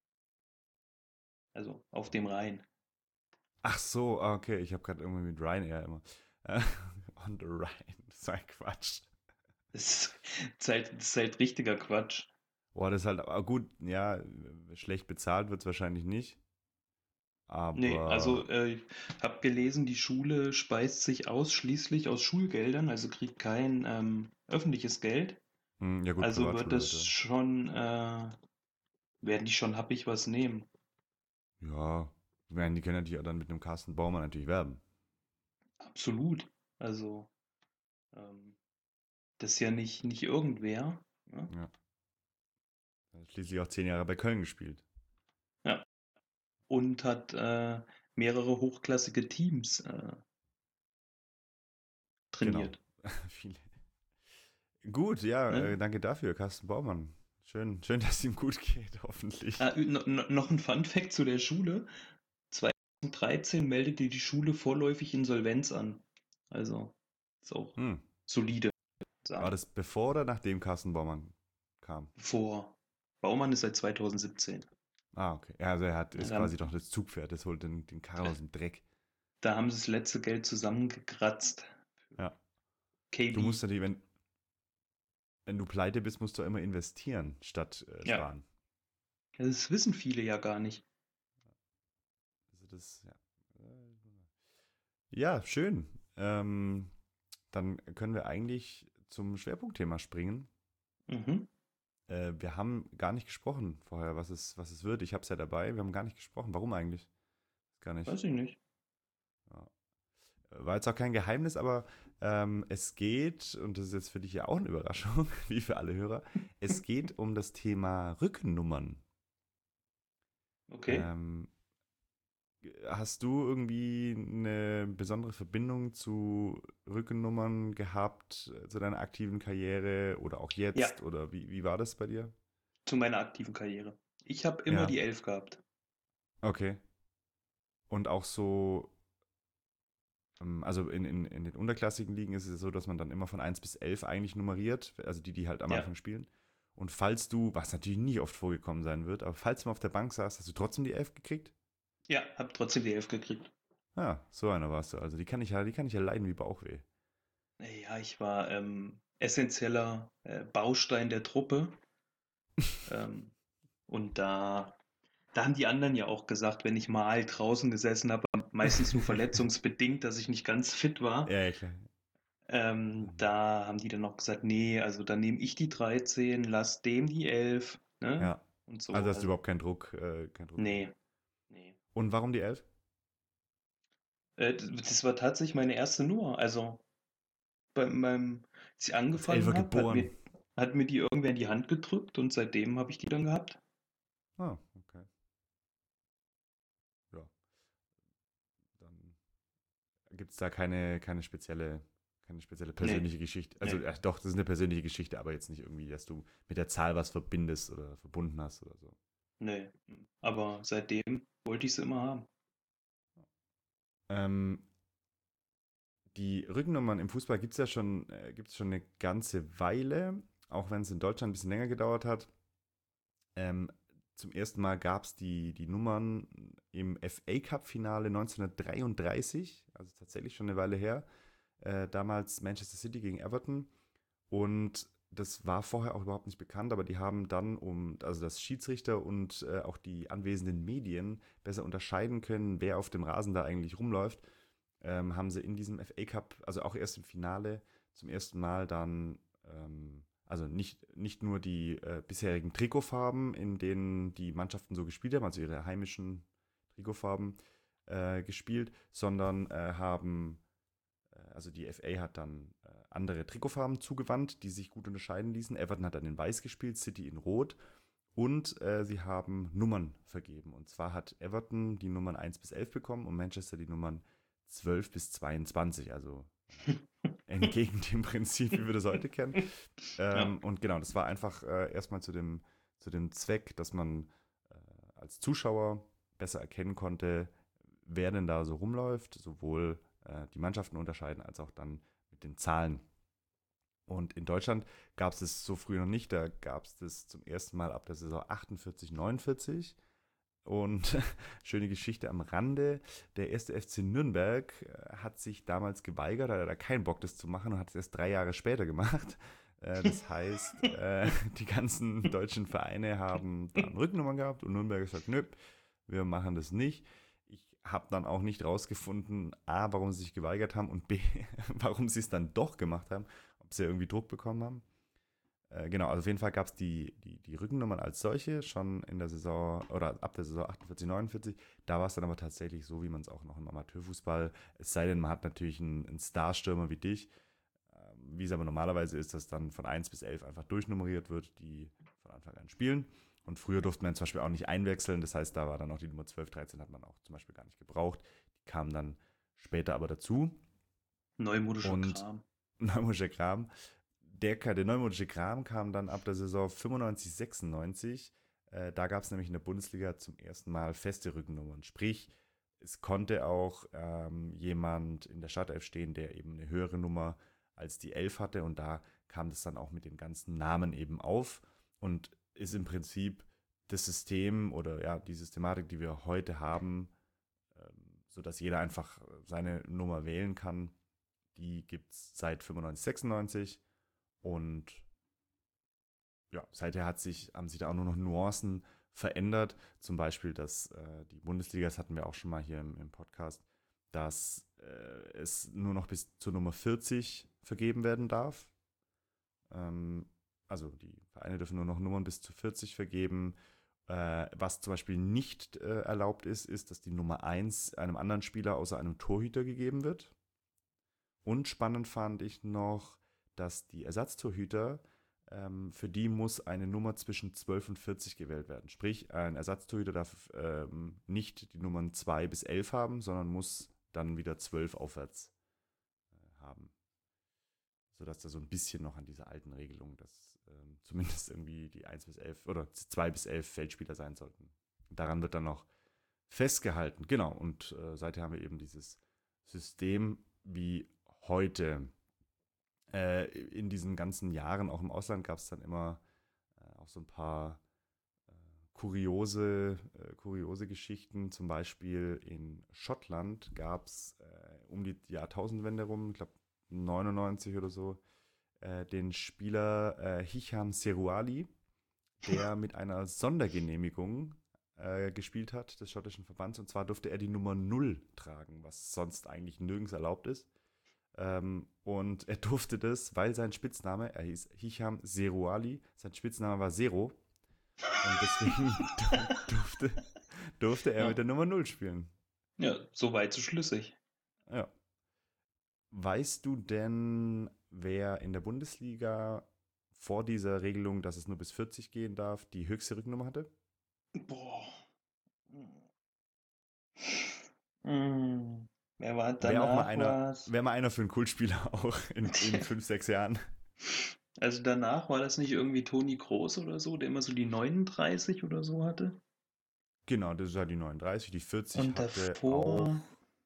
also auf dem Rhein. Ach so, okay, ich habe gerade irgendwie mit Ryanair immer. Äh, on the Rhine, das ist ein Quatsch. Das ist halt richtiger Quatsch. Boah, das ist halt, aber gut, ja, schlecht bezahlt wird es wahrscheinlich nicht, Nee, also aber, ich habe gelesen, die Schule speist sich ausschließlich aus Schulgeldern, also kriegt kein öffentliches Geld. ja gut, Also wird Privatschule das halt, ja. schon, werden die schon happig was nehmen. Ja, ich meine, die können natürlich auch dann mit einem Carsten Baumann natürlich werben. Absolut. Also ähm, das ist ja nicht irgendwer. Ne? Ja, er hat schließlich auch 10 Jahre bei Köln gespielt. Ja. Und hat mehrere hochklassige Teams Genau. trainiert. Viele. Gut, ja, Ne? danke dafür, Carsten Baumann. Schön, schön, dass es ihm gut geht, hoffentlich. Noch ein Fun-Fact zu der Schule. 2013 meldete die Schule vorläufig Insolvenz an. Also ist auch Hm. solide, War sagen. das bevor oder nachdem Carsten Baumann kam? Vor Baumann ist seit 2017. Ah, okay. Ja, also Ja, ist quasi doch das Zugpferd, das holt den Karren aus dem Dreck. da haben sie das letzte Geld zusammengekratzt. Ja. Du KB. musst natürlich, wenn du pleite bist, musst du immer investieren statt Ja, sparen. das wissen viele ja gar nicht. Also das, ja. Ja, schön. Dann können wir eigentlich zum Schwerpunktthema springen. Mhm. Wir haben gar nicht gesprochen vorher, was es wird. Ich habe es ja dabei. Wir haben gar nicht gesprochen. Warum eigentlich? Gar nicht. Weiß ich nicht. Ja. War jetzt auch kein Geheimnis, aber es geht, und das ist jetzt für dich ja auch eine Überraschung, wie für alle Hörer, es geht um das Thema Rückennummern. Okay. Ähm, Hast du irgendwie eine besondere Verbindung zu Rückennummern gehabt, zu deiner aktiven Karriere oder auch Ja, jetzt? Oder wie war das bei dir? zu meiner aktiven Karriere. Ich habe immer Ja, die 11 gehabt. okay. Und auch so, also in den unterklassigen Ligen ist es so, dass man dann immer von 1 bis 11 eigentlich nummeriert, also die halt am Ja, Anfang spielen. Und falls du, was natürlich nie oft vorgekommen sein wird, aber falls du mal auf der Bank saßt, hast du trotzdem die 11 gekriegt? ja, habe trotzdem die 11 gekriegt. Ja, so einer warst du. Also die kann ich ja leiden wie Bauchweh. Ja, ich war essentieller Baustein der Truppe. Ähm, und da haben die anderen ja auch gesagt, wenn ich mal draußen gesessen habe, meistens nur verletzungsbedingt, dass ich nicht ganz fit war, Ja, ja, klar. da haben die dann noch gesagt, nee, also dann nehme ich die 13, lass dem die 11, ne? Ja. Und Also so, hast du also überhaupt keinen Druck nee, gemacht. nee. Und warum die 11? Das war tatsächlich meine erste Nummer. Also als ich Als angefangen Elfer habe, geboren. hat mir die irgendwer in die Hand gedrückt und seitdem habe ich die dann gehabt. Ah, okay. Ja, dann gibt es da keine spezielle Nee, persönliche Geschichte. Also, nee, doch, das ist eine persönliche Geschichte, aber jetzt nicht irgendwie, dass du mit der Zahl was verbindest oder verbunden hast oder so. nee. Aber seitdem wollte ich sie immer haben. Ähm, die Rückennummern im Fußball gibt's schon eine ganze Weile, auch wenn es in Deutschland ein bisschen länger gedauert hat. Ähm, zum ersten Mal gab es die Nummern im FA Cup-Finale 1933, also tatsächlich schon eine Weile her. Damals Manchester City gegen Everton. Und das war vorher auch überhaupt nicht bekannt, aber die haben dann, also das Schiedsrichter und auch die anwesenden Medien besser unterscheiden können, wer auf dem Rasen da eigentlich rumläuft, haben sie in diesem FA Cup, also auch erst im Finale, zum ersten Mal dann, also nicht nur die bisherigen Trikotfarben, in denen die Mannschaften so gespielt haben, also ihre heimischen Trikotfarben gespielt, sondern also die FA hat dann andere Trikotfarben zugewandt, die sich gut unterscheiden ließen. Everton hat dann in Weiß gespielt, City in Rot. Und sie haben Nummern vergeben. Und zwar hat Everton die Nummern 1 bis 11 bekommen und Manchester die Nummern 12 bis 22. Also entgegen dem Prinzip, wie wir das heute kennen. Ja, Und genau, das war einfach erstmal zu dem Zweck, dass man als Zuschauer besser erkennen konnte, wer denn da so rumläuft, sowohl die Mannschaften unterscheiden, als auch dann mit den Zahlen. Und in Deutschland gab es das so früh noch nicht, da gab es das zum ersten Mal ab der Saison 48, 49. Und schöne Geschichte am Rande, der erste FC Nürnberg hat sich damals geweigert, hat er da keinen Bock, das zu machen und hat es erst 3 Jahre später gemacht. Das heißt, die ganzen deutschen Vereine haben dann Rücknummern gehabt und Nürnberg hat gesagt, nö, wir machen das nicht. Ich habe dann auch nicht rausgefunden, A, warum sie sich geweigert haben und B, warum sie es dann doch gemacht haben, ob sie irgendwie Druck bekommen haben. Genau, also auf jeden Fall gab es die Rückennummern als solche schon in der Saison oder ab der Saison 48, 49. Da war es dann aber tatsächlich so, wie man es auch noch im Amateurfußball, es sei denn, man hat natürlich einen Starstürmer wie dich, wie es aber normalerweise ist, dass dann von 1 bis 11 einfach durchnummeriert wird, die von Anfang an spielen. Und früher durfte man zum Beispiel auch nicht einwechseln, das heißt, da war dann auch die Nummer 12, 13 hat man auch zum Beispiel gar nicht gebraucht. Die kam dann später aber dazu. Neumodischer Und Kram. neumodischer Kram. Der neumodische Kram kam dann ab der Saison 95, 96. Da gab es nämlich in der Bundesliga zum ersten Mal feste Rückennummern. Sprich, es konnte auch jemand in der Startelf stehen, der eben eine höhere Nummer als die 11 hatte. Und da kam das dann auch mit den ganzen Namen eben auf und ist im Prinzip das System oder ja, die Systematik, die wir heute haben, sodass jeder einfach seine Nummer wählen kann. Die gibt es seit 95, 96 und ja, seither haben sich da auch nur noch Nuancen verändert. Zum Beispiel, dass die Bundesliga, das hatten wir auch schon mal hier im Podcast, dass es nur noch bis zur Nummer 40 vergeben werden darf. Also die Vereine dürfen nur noch Nummern bis zu 40 vergeben. Was zum Beispiel nicht erlaubt ist, ist, dass die Nummer 1 einem anderen Spieler außer einem Torhüter gegeben wird. Und spannend fand ich noch, dass die Ersatztorhüter, für die muss eine Nummer zwischen 12 und 40 gewählt werden. Sprich, ein Ersatztorhüter darf nicht die Nummern 2 bis 11 haben, sondern muss dann wieder 12 aufwärts haben. Sodass da so ein bisschen noch an dieser alten Regelung, dass zumindest irgendwie die 1 bis 11 oder 2 bis 11 Feldspieler sein sollten. Daran wird dann noch festgehalten. Genau, und seither haben wir eben dieses System wie heute. In diesen ganzen Jahren, auch im Ausland, gab es dann immer auch so ein paar kuriose Geschichten. Zum Beispiel in Schottland gab es um die Jahrtausendwende rum, ich glaube 99 oder so, den Spieler Hicham Seruali, der mit einer Sondergenehmigung gespielt hat des schottischen Verbands. Und zwar durfte er die Nummer 0 tragen, was sonst eigentlich nirgends erlaubt ist. Und er durfte das, weil sein Spitzname, er hieß Hicham Seruali, sein Spitzname war Zero. Und deswegen durfte er Ja. mit der Nummer 0 spielen. Ja, soweit so schlüssig. Ja. Weißt du denn, wer in der Bundesliga vor dieser Regelung, dass es nur bis 40 gehen darf, die höchste Rückennummer hatte? Boah. Wer war Wäre auch mal danach was? wär mal einer für einen Kultspieler auch in 5, 6 Jahren. Also danach war das nicht irgendwie Toni Kroos oder so, der immer so die 39 oder so hatte? Genau, das ist ja die 39, die 40 Und hatte davor, auch.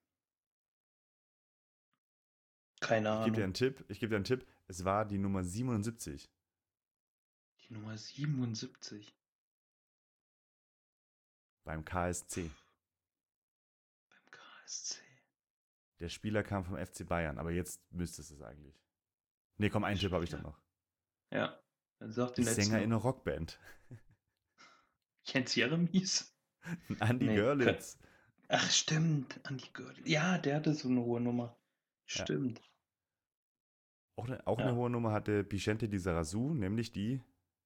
keine Ich gebe dir Ahnung, einen Tipp. Es war die Nummer 77 die Nummer 77 beim KSC. beim KSC. Der Spieler kam vom FC Bayern, aber jetzt müsste es eigentlich. Nee, komm, einen Tipp habe ich dann noch. Ja, dann sag Die den letzten Sänger in einer noch. Rockband. Jens Jeremies? Andy Nee, Görlitz. ach stimmt, Andi Görlitz. Ja, der hatte so eine hohe Nummer. Ja. Stimmt. Auch eine Ja. hohe Nummer hatte Vicente Di Sarazu, nämlich die,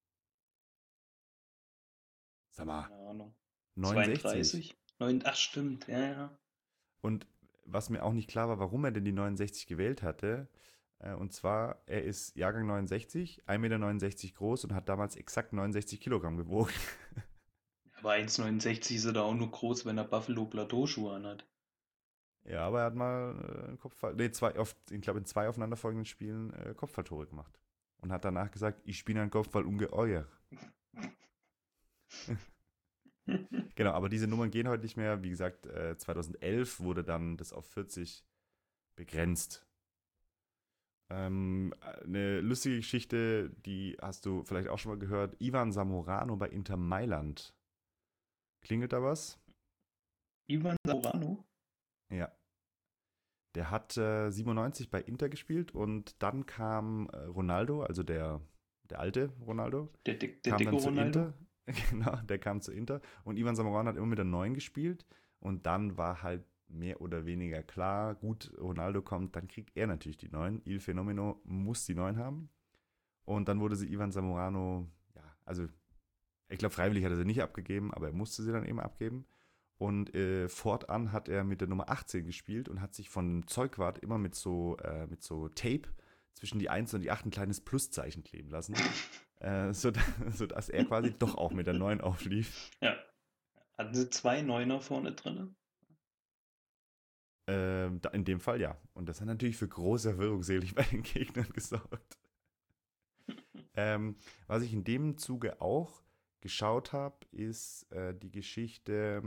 sag mal, Keine Ahnung. 69. 32? Ach stimmt, ja, ja. Und was mir auch nicht klar war, warum er denn die 69 gewählt hatte, und zwar, er ist Jahrgang 69, 1,69 Meter groß und hat damals exakt 69 Kilogramm gewogen. Aber 1,69 ist er da auch nur groß, wenn er Buffalo Plateauschuhe anhat. Ja, aber er hat mal Kopfball, nee, ich glaube in 2 aufeinanderfolgenden Spielen Kopfballtore gemacht. Und hat danach gesagt, ich bin ein Kopfball ungeheuer. Genau, aber diese Nummern gehen heute nicht mehr. Wie gesagt, 2011 wurde dann das auf 40 begrenzt. Eine lustige Geschichte, die hast du vielleicht auch schon mal gehört. Ivan Zamorano bei Inter Mailand. Klingelt da was? Ivan Zamorano? Ja. Der hat 97 bei Inter gespielt und dann kam Ronaldo, also der alte Ronaldo, Der kam dicke dann zu Ronaldo? Inter. Genau, der kam zu Inter. Und Ivan Zamorano hat immer mit der 9 gespielt. Und dann war halt mehr oder weniger klar, gut, Ronaldo kommt, dann kriegt er natürlich die 9. Il Fenomeno muss die 9 haben. Und dann wurde sie Ivan Zamorano, ja, also ich glaube, freiwillig hat er sie nicht abgegeben, aber er musste sie dann eben abgeben. Und fortan hat er mit der Nummer 18 gespielt und hat sich von Zeugwart immer mit so Tape zwischen die 1 und die 8 ein kleines Pluszeichen kleben lassen, sodass er quasi doch auch mit der 9 auflief. Ja. Hatten sie 2 Neuner vorne drin? In dem Fall ja. Und das hat natürlich für große Verwirrung selig bei den Gegnern gesorgt. Was ich in dem Zuge auch geschaut habe, ist die Geschichte,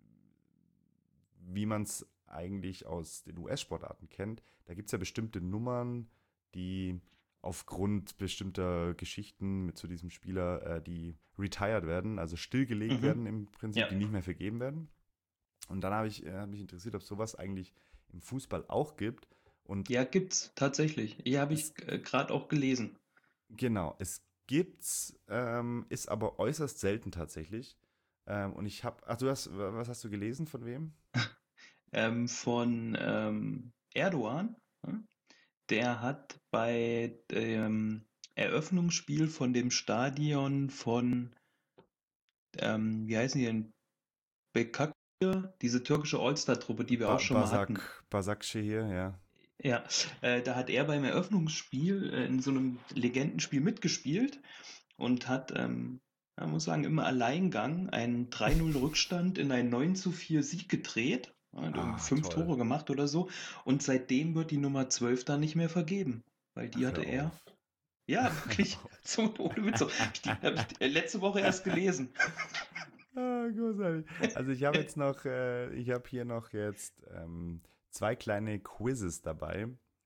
wie man es eigentlich aus den US-Sportarten kennt. Da gibt es ja bestimmte Nummern, die aufgrund bestimmter Geschichten mit zu diesem Spieler, die retired werden, also stillgelegt werden im Prinzip, Ja. die nicht mehr vergeben werden. Und dann hat mich interessiert, ob sowas eigentlich im Fußball auch gibt. Und Ja, gibt's tatsächlich. Ja, habe ich gerade auch gelesen. genau, es gibt's, ist aber äußerst selten tatsächlich. Und ich habe, ach, was hast du gelesen von wem? Von Erdogan. Ne? Der hat bei dem Eröffnungsspiel von dem Stadion von, wie heißen die denn? Beşiktaş, diese türkische All-Star-Truppe, die wir auch schon mal hatten. Başakşehir, ja. Ja, da hat er beim Eröffnungsspiel in so einem Legendenspiel mitgespielt und hat, man muss sagen, im Alleingang einen 3:0 Rückstand in einen 9:4 Sieg gedreht. Ja, hat irgendwie Ah, 5 toll. Tore gemacht oder so. Und seitdem wird die Nummer 12 dann nicht mehr vergeben, weil die Ach, hatte hör er. auf. Ja, Hör wirklich, auf. so ohne Witz. So. Hab ich letzte Woche erst gelesen. Ah, großartig. Also ich habe hier noch jetzt 2 kleine Quizzes dabei,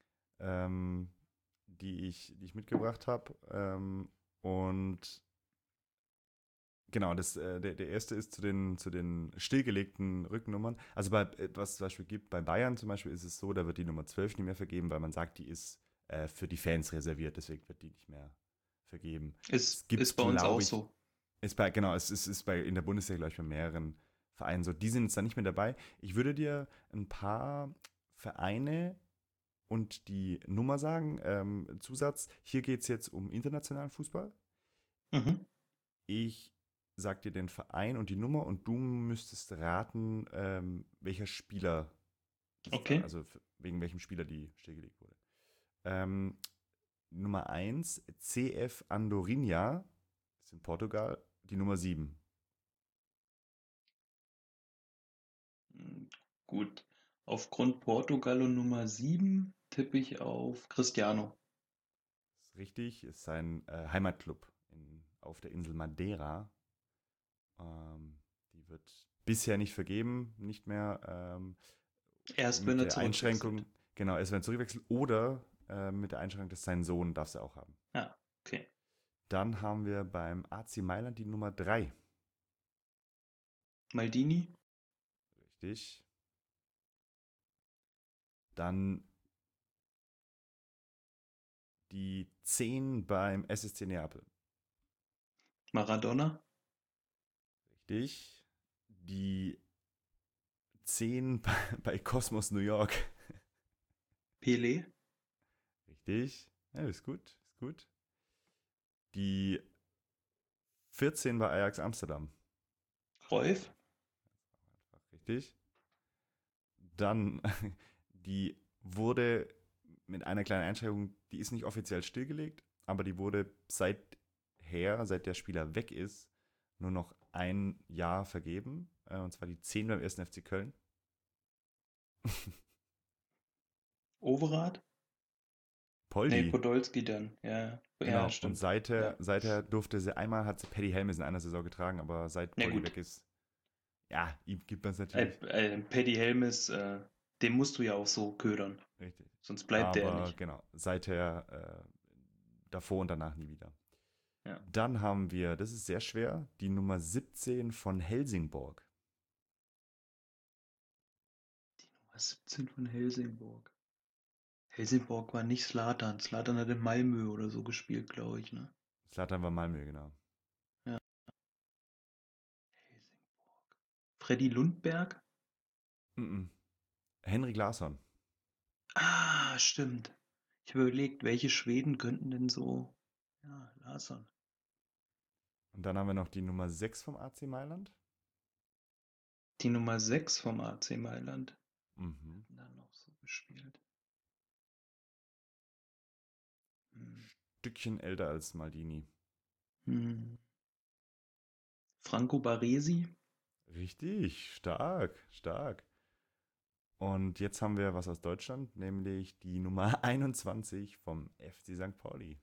die ich mitgebracht habe. Und genau, der erste ist zu den stillgelegten Rückennummern. Also was es zum Beispiel gibt, bei Bayern zum Beispiel ist es so, da wird die Nummer 12 nicht mehr vergeben, weil man sagt, die ist für die Fans reserviert, deswegen wird die nicht mehr vergeben. Es Ist gibt, bei uns auch glaube ich, so. genau, es ist in der Bundesliga, glaube ich, bei mehreren Vereinen so. Die sind jetzt da nicht mehr dabei. Ich würde dir ein paar Vereine und die Nummer sagen. Zusatz, hier geht es jetzt um internationalen Fußball. Mhm. Ich sag dir den Verein und die Nummer und du müsstest raten, welcher Spieler das war, Okay. also wegen welchem Spieler die stillgelegt wurde. Ähm, Nummer 1, CF Andorinha, ist in Portugal, die Nummer 7. Gut. Aufgrund Portugal und Nummer 7 tippe ich auf Cristiano. Ist richtig, ist sein Heimatclub auf der Insel Madeira. Die wird bisher nicht vergeben, nicht mehr Erst wenn mit er der zurückwechselt. Einschränkung, genau, erst wenn er zurückwechselt oder mit der Einschränkung, dass sein Sohn darf sie auch haben. Ja, okay. Dann haben wir beim AC Mailand die Nummer 3. Maldini? Richtig. Dann die 10 beim SSC Neapel. Maradona? Richtig. Die 10 bei Cosmos New York. Pelé? Richtig. Ja, ist gut, ist gut. Die 14 bei Ajax Amsterdam. Cruyff? Richtig. Dann, die wurde mit einer kleinen Einschränkung, die ist nicht offiziell stillgelegt, aber die wurde seit der Spieler weg ist, nur noch ein Jahr vergeben. Und zwar die 10 beim 1. FC Köln. Overath? Nee, Poldi, Podolski dann. Ja, ja, genau. Und stimmt. Ja. seither hat sie Paddy Helmes in einer Saison getragen, aber seit Na Poldi gut. weg ist, Ja, ihm gibt man es natürlich. Paddy Helmes, den musst du ja auch so ködern. Richtig. Sonst bleibt der ja Aber nicht. genau, seither davor und danach nie wieder. Ja. Dann haben wir, das ist sehr schwer, die Nummer 17 von Helsingborg. Die Nummer 17 von Helsingborg. Helsingborg war nicht Zlatan. Zlatan hat in Malmö oder so gespielt, glaube ich, ne? Zlatan war Malmö, genau. Ja. Helsingborg. Freddy Lundberg? Mm-mm. Henrik Larsson. Ah, stimmt. Ich habe überlegt, welche Schweden könnten denn so. Ja, Larsson. Und dann haben wir noch die Nummer 6 vom AC Mailand. Die Nummer 6 vom AC Mailand. Mhm. Hatten da noch so gespielt. Hm. Stückchen älter als Maldini. Hm. Franco Baresi? Richtig, stark, stark. Und jetzt haben wir was aus Deutschland, nämlich die Nummer 21 vom FC St. Pauli.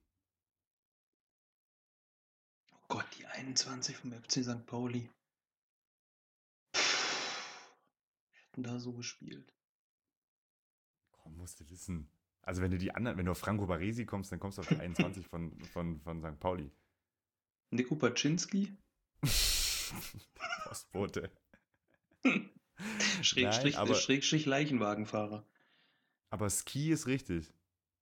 Oh Gott, die 21 vom FC St. Pauli. Hatten da so gespielt. Komm, musst du wissen. Also wenn du die anderen, wenn du auf Franco Baresi kommst, dann kommst du auf die 21 von St. Pauli. Nico Paczynski? Postbote. Nein, Schrägstrich Leichenwagenfahrer. aber Ski ist richtig.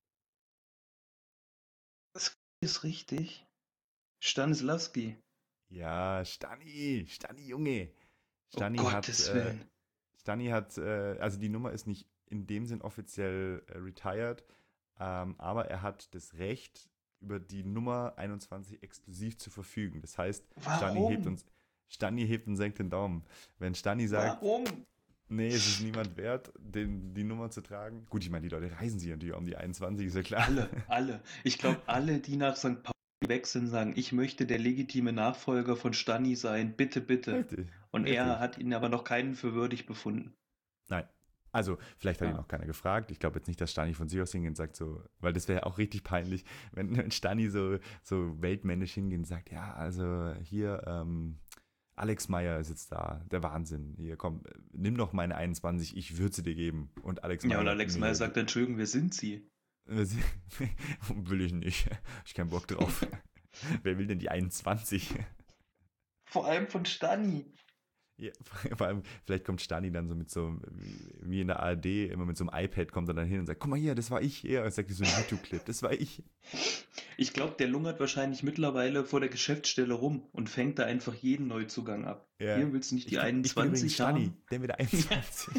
Das ist richtig. Stanislavski. Ja, Stani, Junge. Oh Stani hat, Gottes Willen. also die Nummer ist nicht in dem Sinn offiziell retired, aber er hat das Recht, über die Nummer 21 exklusiv zu verfügen. Das heißt, Warum? Stani hebt und senkt den Daumen. Wenn Stani sagt, Warum? nee, es ist niemand wert, die Nummer zu tragen. Gut, ich meine, die Leute reisen sich natürlich um die 21, ist ja klar. Alle. Ich glaube, alle, die nach St. Pauli wechseln, sagen, ich möchte der legitime Nachfolger von Stani sein. Bitte, bitte. Richtig, Und er richtig. hat ihn aber noch keinen für würdig befunden. Nein. Also, vielleicht hat ihn Ja. auch keiner gefragt. Ich glaube jetzt nicht, dass Stani von sich aus hingehen und sagt so, weil das wäre ja auch richtig peinlich, wenn Stani so weltmännisch hingehen und sagt, ja, also hier, Alex Meyer ist jetzt da, der Wahnsinn. Hier, komm, nimm doch meine 21, ich würde sie dir geben. Und Alex Ja, und Meyer, Alex Meyer nee, sagt, Entschuldigung, wer sind Sie? will ich nicht. Hab ich keinen Bock drauf. Wer will denn die 21? Vor allem von Stani. Ja, vor allem, vielleicht kommt Stani dann so wie in der ARD, immer mit so einem iPad kommt er dann hin und sagt, guck mal hier, das war ich. Ja, und sagt so ein YouTube-Clip, das war ich. Ich glaube, der lungert wahrscheinlich mittlerweile vor der Geschäftsstelle rum und fängt da einfach jeden Neuzugang ab. Ja. Hier willst du nicht die Ich bin übrigens 21 Stani, haben? der mit der 21.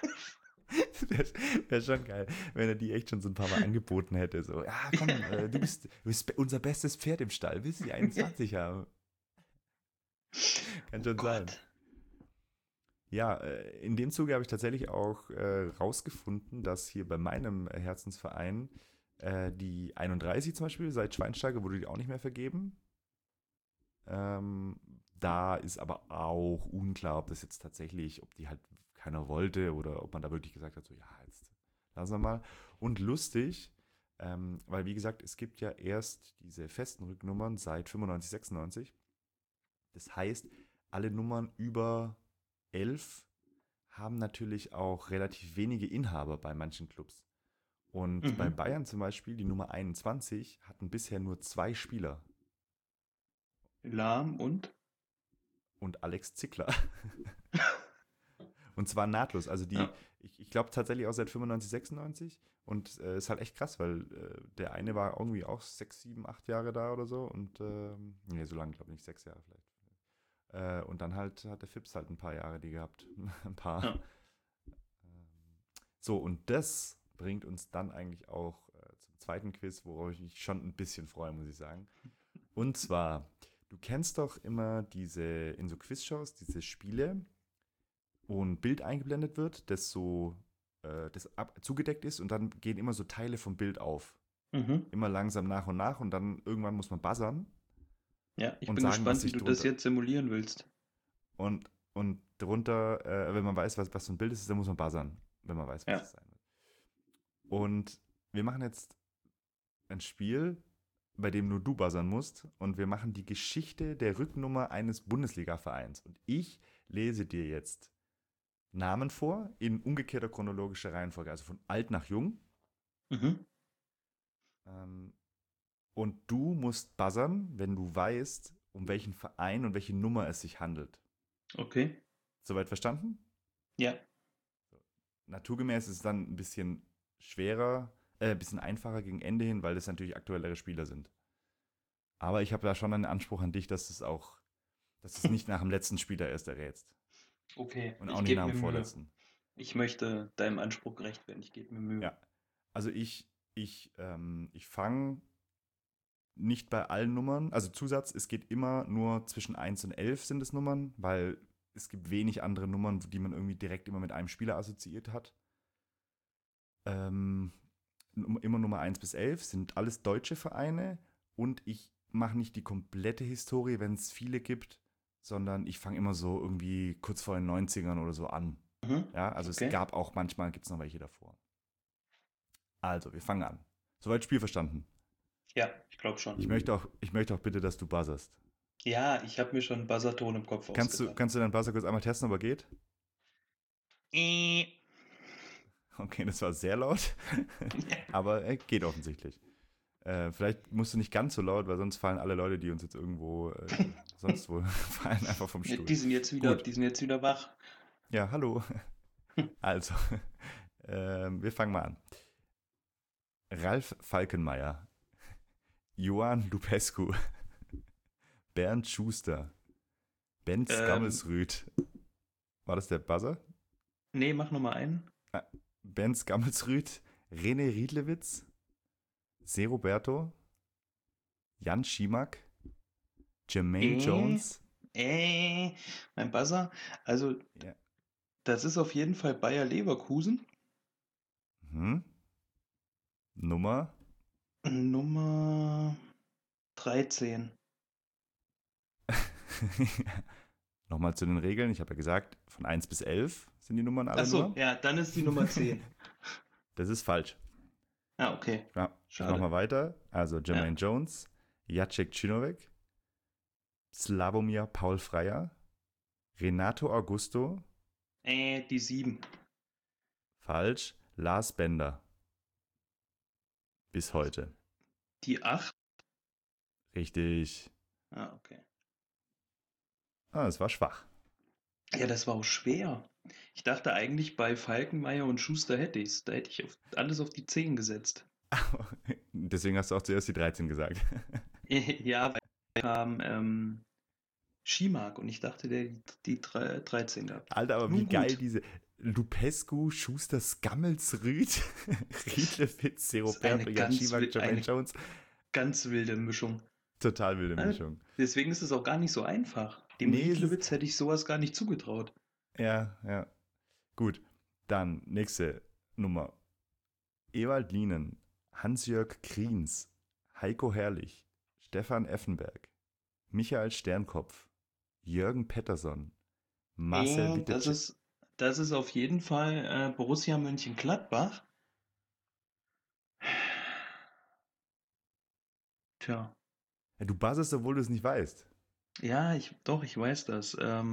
Wäre schon geil, wenn er die echt schon so ein paar Mal angeboten hätte. So, ja, komm, du bist unser bestes Pferd im Stall, willst du die 21 haben? Kann Oh schon sein. Gott. Ja, in dem Zuge habe ich tatsächlich auch rausgefunden, dass hier bei meinem Herzensverein die 31 zum Beispiel, seit Schweinsteiger wurde die auch nicht mehr vergeben. Da ist aber auch unklar, ob das jetzt tatsächlich, ob die halt keiner wollte oder ob man da wirklich gesagt hat, so ja, jetzt lassen wir mal. Und lustig, weil wie gesagt, es gibt ja erst diese festen Rücknummern seit 95, 96. Das heißt, alle Nummern über 11 haben natürlich auch relativ wenige Inhaber bei manchen Clubs. Und bei Mhm. Bayern zum Beispiel, die Nummer 21, hatten bisher nur 2 Spieler Lahm und? und Alex Zickler. Und zwar nahtlos. Also Ja. ich glaube tatsächlich auch seit 95, 96. Und ist halt echt krass, weil der eine war irgendwie auch 6, 7, 8 Jahre da oder so. Und nee, so lange glaube ich nicht, 6 Jahre vielleicht. Und dann halt hat der Fips halt ein paar Jahre die gehabt. Ein paar. Ja. So, und das bringt uns dann eigentlich auch zum zweiten Quiz, worauf ich mich schon ein bisschen freue, muss ich sagen. Und zwar, du kennst doch immer in so Quizshows, diese Spiele, wo ein Bild eingeblendet wird, das so zugedeckt ist und dann gehen immer so Teile vom Bild auf. Mhm. Immer langsam nach und dann irgendwann muss man buzzern Ja, ich und bin sagen, was gespannt, wie sich du das drunter. jetzt simulieren willst. Und drunter, wenn man weiß, was so ein Bild ist, dann muss man buzzern, wenn man weiß, was Ja. es sein wird. Und wir machen jetzt ein Spiel, bei dem nur du buzzern musst. Und wir machen die Geschichte der Rücknummer eines Bundesliga-Vereins. Und ich lese dir jetzt Namen vor in umgekehrter chronologischer Reihenfolge, also von alt nach jung. Mhm. Und du musst buzzern, wenn du weißt, um welchen Verein und welche Nummer es sich handelt. Okay. Soweit verstanden? Ja. Naturgemäß ist es dann ein bisschen schwerer, ein bisschen einfacher gegen Ende hin, weil das natürlich aktuellere Spieler sind. Aber ich habe da schon einen Anspruch an dich, dass du es nicht nach dem letzten Spieler erst errätst. Okay, Und ich auch nicht gebe nach mir dem Mühe. vorletzten. Ich möchte deinem Anspruch gerecht werden. Ich gebe mir Mühe. Ja. Also ich fange nicht bei allen Nummern, also Zusatz, es geht immer nur zwischen 1 und 11 sind es Nummern, weil es gibt wenig andere Nummern, die man irgendwie direkt immer mit einem Spieler assoziiert hat. Immer Nummer 1 bis 11 sind alles deutsche Vereine und ich mache nicht die komplette Historie, wenn es viele gibt, sondern ich fange immer so irgendwie kurz vor den 90ern oder so an. Mhm. Ja, also Okay. es gab auch manchmal, gibt es noch welche davor. Also, wir fangen an. Soweit Spiel verstanden. Ja, ich glaube schon. Ich möchte auch bitte, dass du buzzerst. Ja, ich habe mir schon einen Buzzerton im Kopf Kannst ausgedacht. du deinen Buzzer kurz einmal testen, ob er geht? Äh. Okay, das war sehr laut, aber er geht offensichtlich. Vielleicht musst du nicht ganz so laut, weil sonst fallen alle Leute, die uns jetzt irgendwo sonst wo fallen, einfach vom Stuhl. Die sind jetzt wieder wach. Ja, hallo. Also, wir fangen mal an. Ralf Falkenmeier, Johann Lupescu, Bernd Schuster, Ben Skammelsrüth. War das der Buzzer? Nee, mach nochmal einen. Ben Skammelsrüth, René Riedlewitz, Seroberto, Jan Schimak, Jermaine Jones. Mein Buzzer. Also, Ja. das ist auf jeden Fall Bayer Leverkusen. Nummer Nummer 13. Nochmal zu den Regeln. Ich habe ja gesagt, von 1 bis 11 sind die Nummern alle Achso, nur. ja, dann ist die Nummer 10. Das ist falsch. Ah, okay. Ja, ich Schade. mach mal weiter. Also Jermaine Jones, Jacek Cinovic, Sławomir Paul Freier, Renato Augusto. Die 7. Falsch. Lars Bender. Bis heute. Die 8. Richtig. Ah, okay. Es war schwach. Ja, das war auch schwer. Ich dachte eigentlich, bei Falkenmeier und Schuster hätte ich es. Da hätte ich alles auf die 10 gesetzt. Deswegen hast du auch zuerst die 13 gesagt. Ja, weil kam Schimak und ich dachte, der die 13 gehabt. Alter, aber Nun wie geil gut. diese Lupescu, Schuster, Skammelsrüth, Riedlewitz, Seroberto, Jan Schimak, Jermaine Jones. Ganz wilde Mischung. Total wilde Mischung. Deswegen ist es auch gar nicht so einfach. Dem Riedlewitz hätte ich sowas gar nicht zugetraut. Ja, ja. Gut, dann nächste Nummer. Ewald Lienen, Hans-Jörg Kriens, Heiko Herrlich, Stefan Effenberg, Michael Sternkopf, Jürgen Pettersson, Marcel Wittecek. Das ist auf jeden Fall Borussia Mönchengladbach. Tja. Ja, du buzzerst, obwohl du es nicht weißt. Ja, ich weiß das.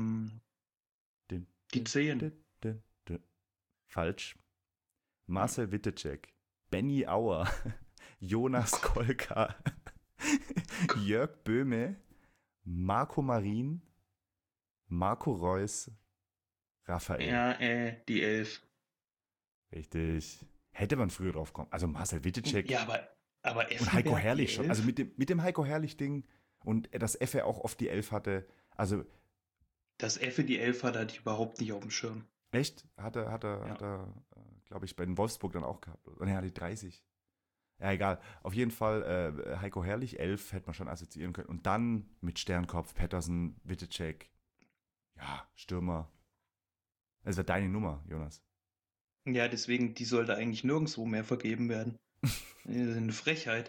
Die 10. Falsch. Marcel Wittecek, Benny Auer, Jonas Kolka, Jörg Böhme, Marco Marin, Marco Reus, Raphael. Ja, die 11. Richtig. Hätte man früher drauf kommen. Also Marcel Wittecek. Ja, aber und Heiko Effenberg Herrlich die schon. 11? Also mit dem Heiko Herrlich-Ding und dass Effe auch oft die 11 hatte. Also. Dass Effe die 11 hatte ich überhaupt nicht auf dem Schirm. Echt? Hat er glaube ich, bei den Wolfsburg dann auch gehabt. Und er hatte die 30. Ja, egal. Auf jeden Fall Heiko Herrlich, 11 hätte man schon assoziieren können. Und dann mit Sternkopf, Pettersen, Wittecek. Ja, Stürmer. Das war deine Nummer, Jonas. Ja, deswegen, die sollte eigentlich nirgendwo mehr vergeben werden. Das ist eine Frechheit.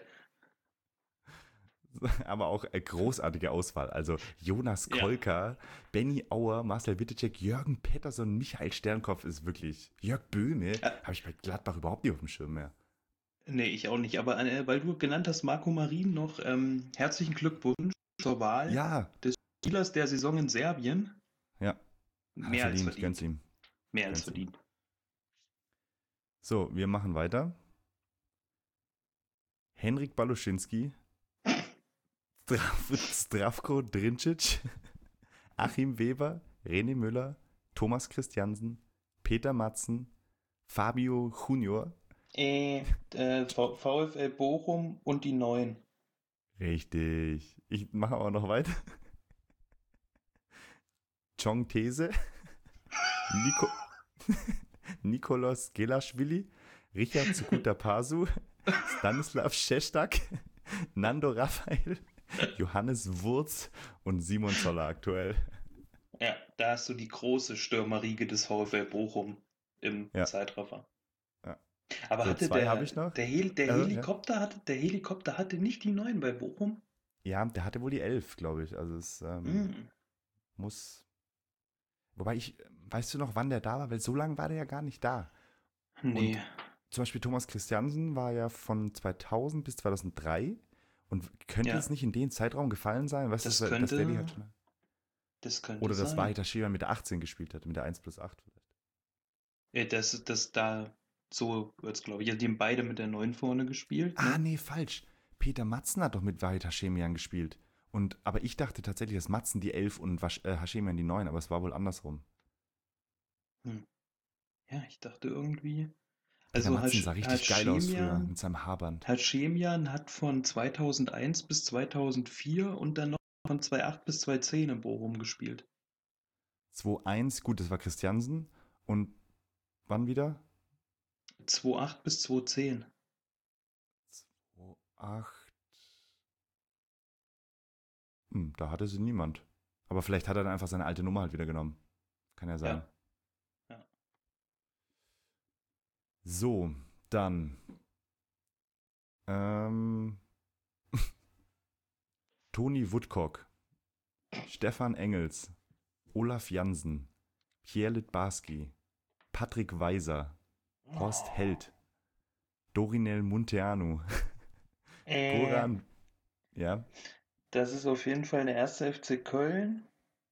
Aber auch eine großartige Auswahl. Also Jonas Kolka, Benny Auer, Marcel Wittecek, Jürgen Pettersson, Michael Sternkopf ist wirklich. Jörg Böhme habe ich bei Gladbach überhaupt nicht auf dem Schirm mehr. Nee, ich auch nicht. Aber weil du genannt hast, Marco Marin noch, herzlichen Glückwunsch zur Wahl Ja, des Spielers der Saison in Serbien. ja, hat er Mehr als verdient, ich gönn's verdient. ihm. Mehr als Gönn's ihm. verdient. So, wir machen weiter. Henrik Baluschinski, Zdravko Drincic, Achim Weber, René Müller, Thomas Christiansen, Peter Matzen, Fabio Junior. VfL Bochum und die Neuen. Richtig. Ich mache aber noch weiter. Chong These, Nico, Nikolaus Gelaschwili, Richard Sukutapasu, Stanislav Šestak, Nando Raphael, Johannes Wurz und Simon Zoller aktuell. Ja, da hast du die große Stürmerriege des VfL Bochum im Ja. Zeitraffer. Ja. Aber So, hatte zwei habe ich noch. der Ja. Helikopter hatte nicht die Neuen bei Bochum? Ja, der hatte wohl die 11, glaube ich. Also es muss. Wobei weißt du noch, wann der da war? Weil so lange war der ja gar nicht da. Nee. Und zum Beispiel Thomas Christiansen war ja von 2000 bis 2003 und könnte Ja. es nicht in den Zeitraum gefallen sein? Weißt Das du, dass könnte- der die halt schon. Das könnte Oder dass sein. Vahid Hashima mit der 18 gespielt hat, mit der 1+8 vielleicht. Das da, so wird es, glaube ich. Die haben beide mit der 9 vorne gespielt. Ah, Ne? nee, falsch. Peter Matzen hat doch mit Vahid Hashemian gespielt. Aber ich dachte tatsächlich, dass Matzen die 11 und Hashemian die 9, aber es war wohl andersrum. Ja, ich dachte irgendwie. Peter Also Matzen sah richtig geil aus früher Hashemian, mit seinem Haarband. Hashemian hat von 2001 bis 2004 und dann noch von 2008 bis 2010 in Bochum gespielt. 2-1, gut, das war Christiansen. Und wann wieder? 2008 bis 2010. 2-8. Da hatte sie niemand. Aber vielleicht hat er dann einfach seine alte Nummer halt wieder genommen. Kann ja sein. Ja. So, dann. Toni Woodcock, Stefan Engels, Olaf Jansen, Pierre Littbarski, Patrick Weiser, Horst Held, Dorinel Munteanu, Goran. Ja, Das ist auf jeden Fall der erste FC Köln.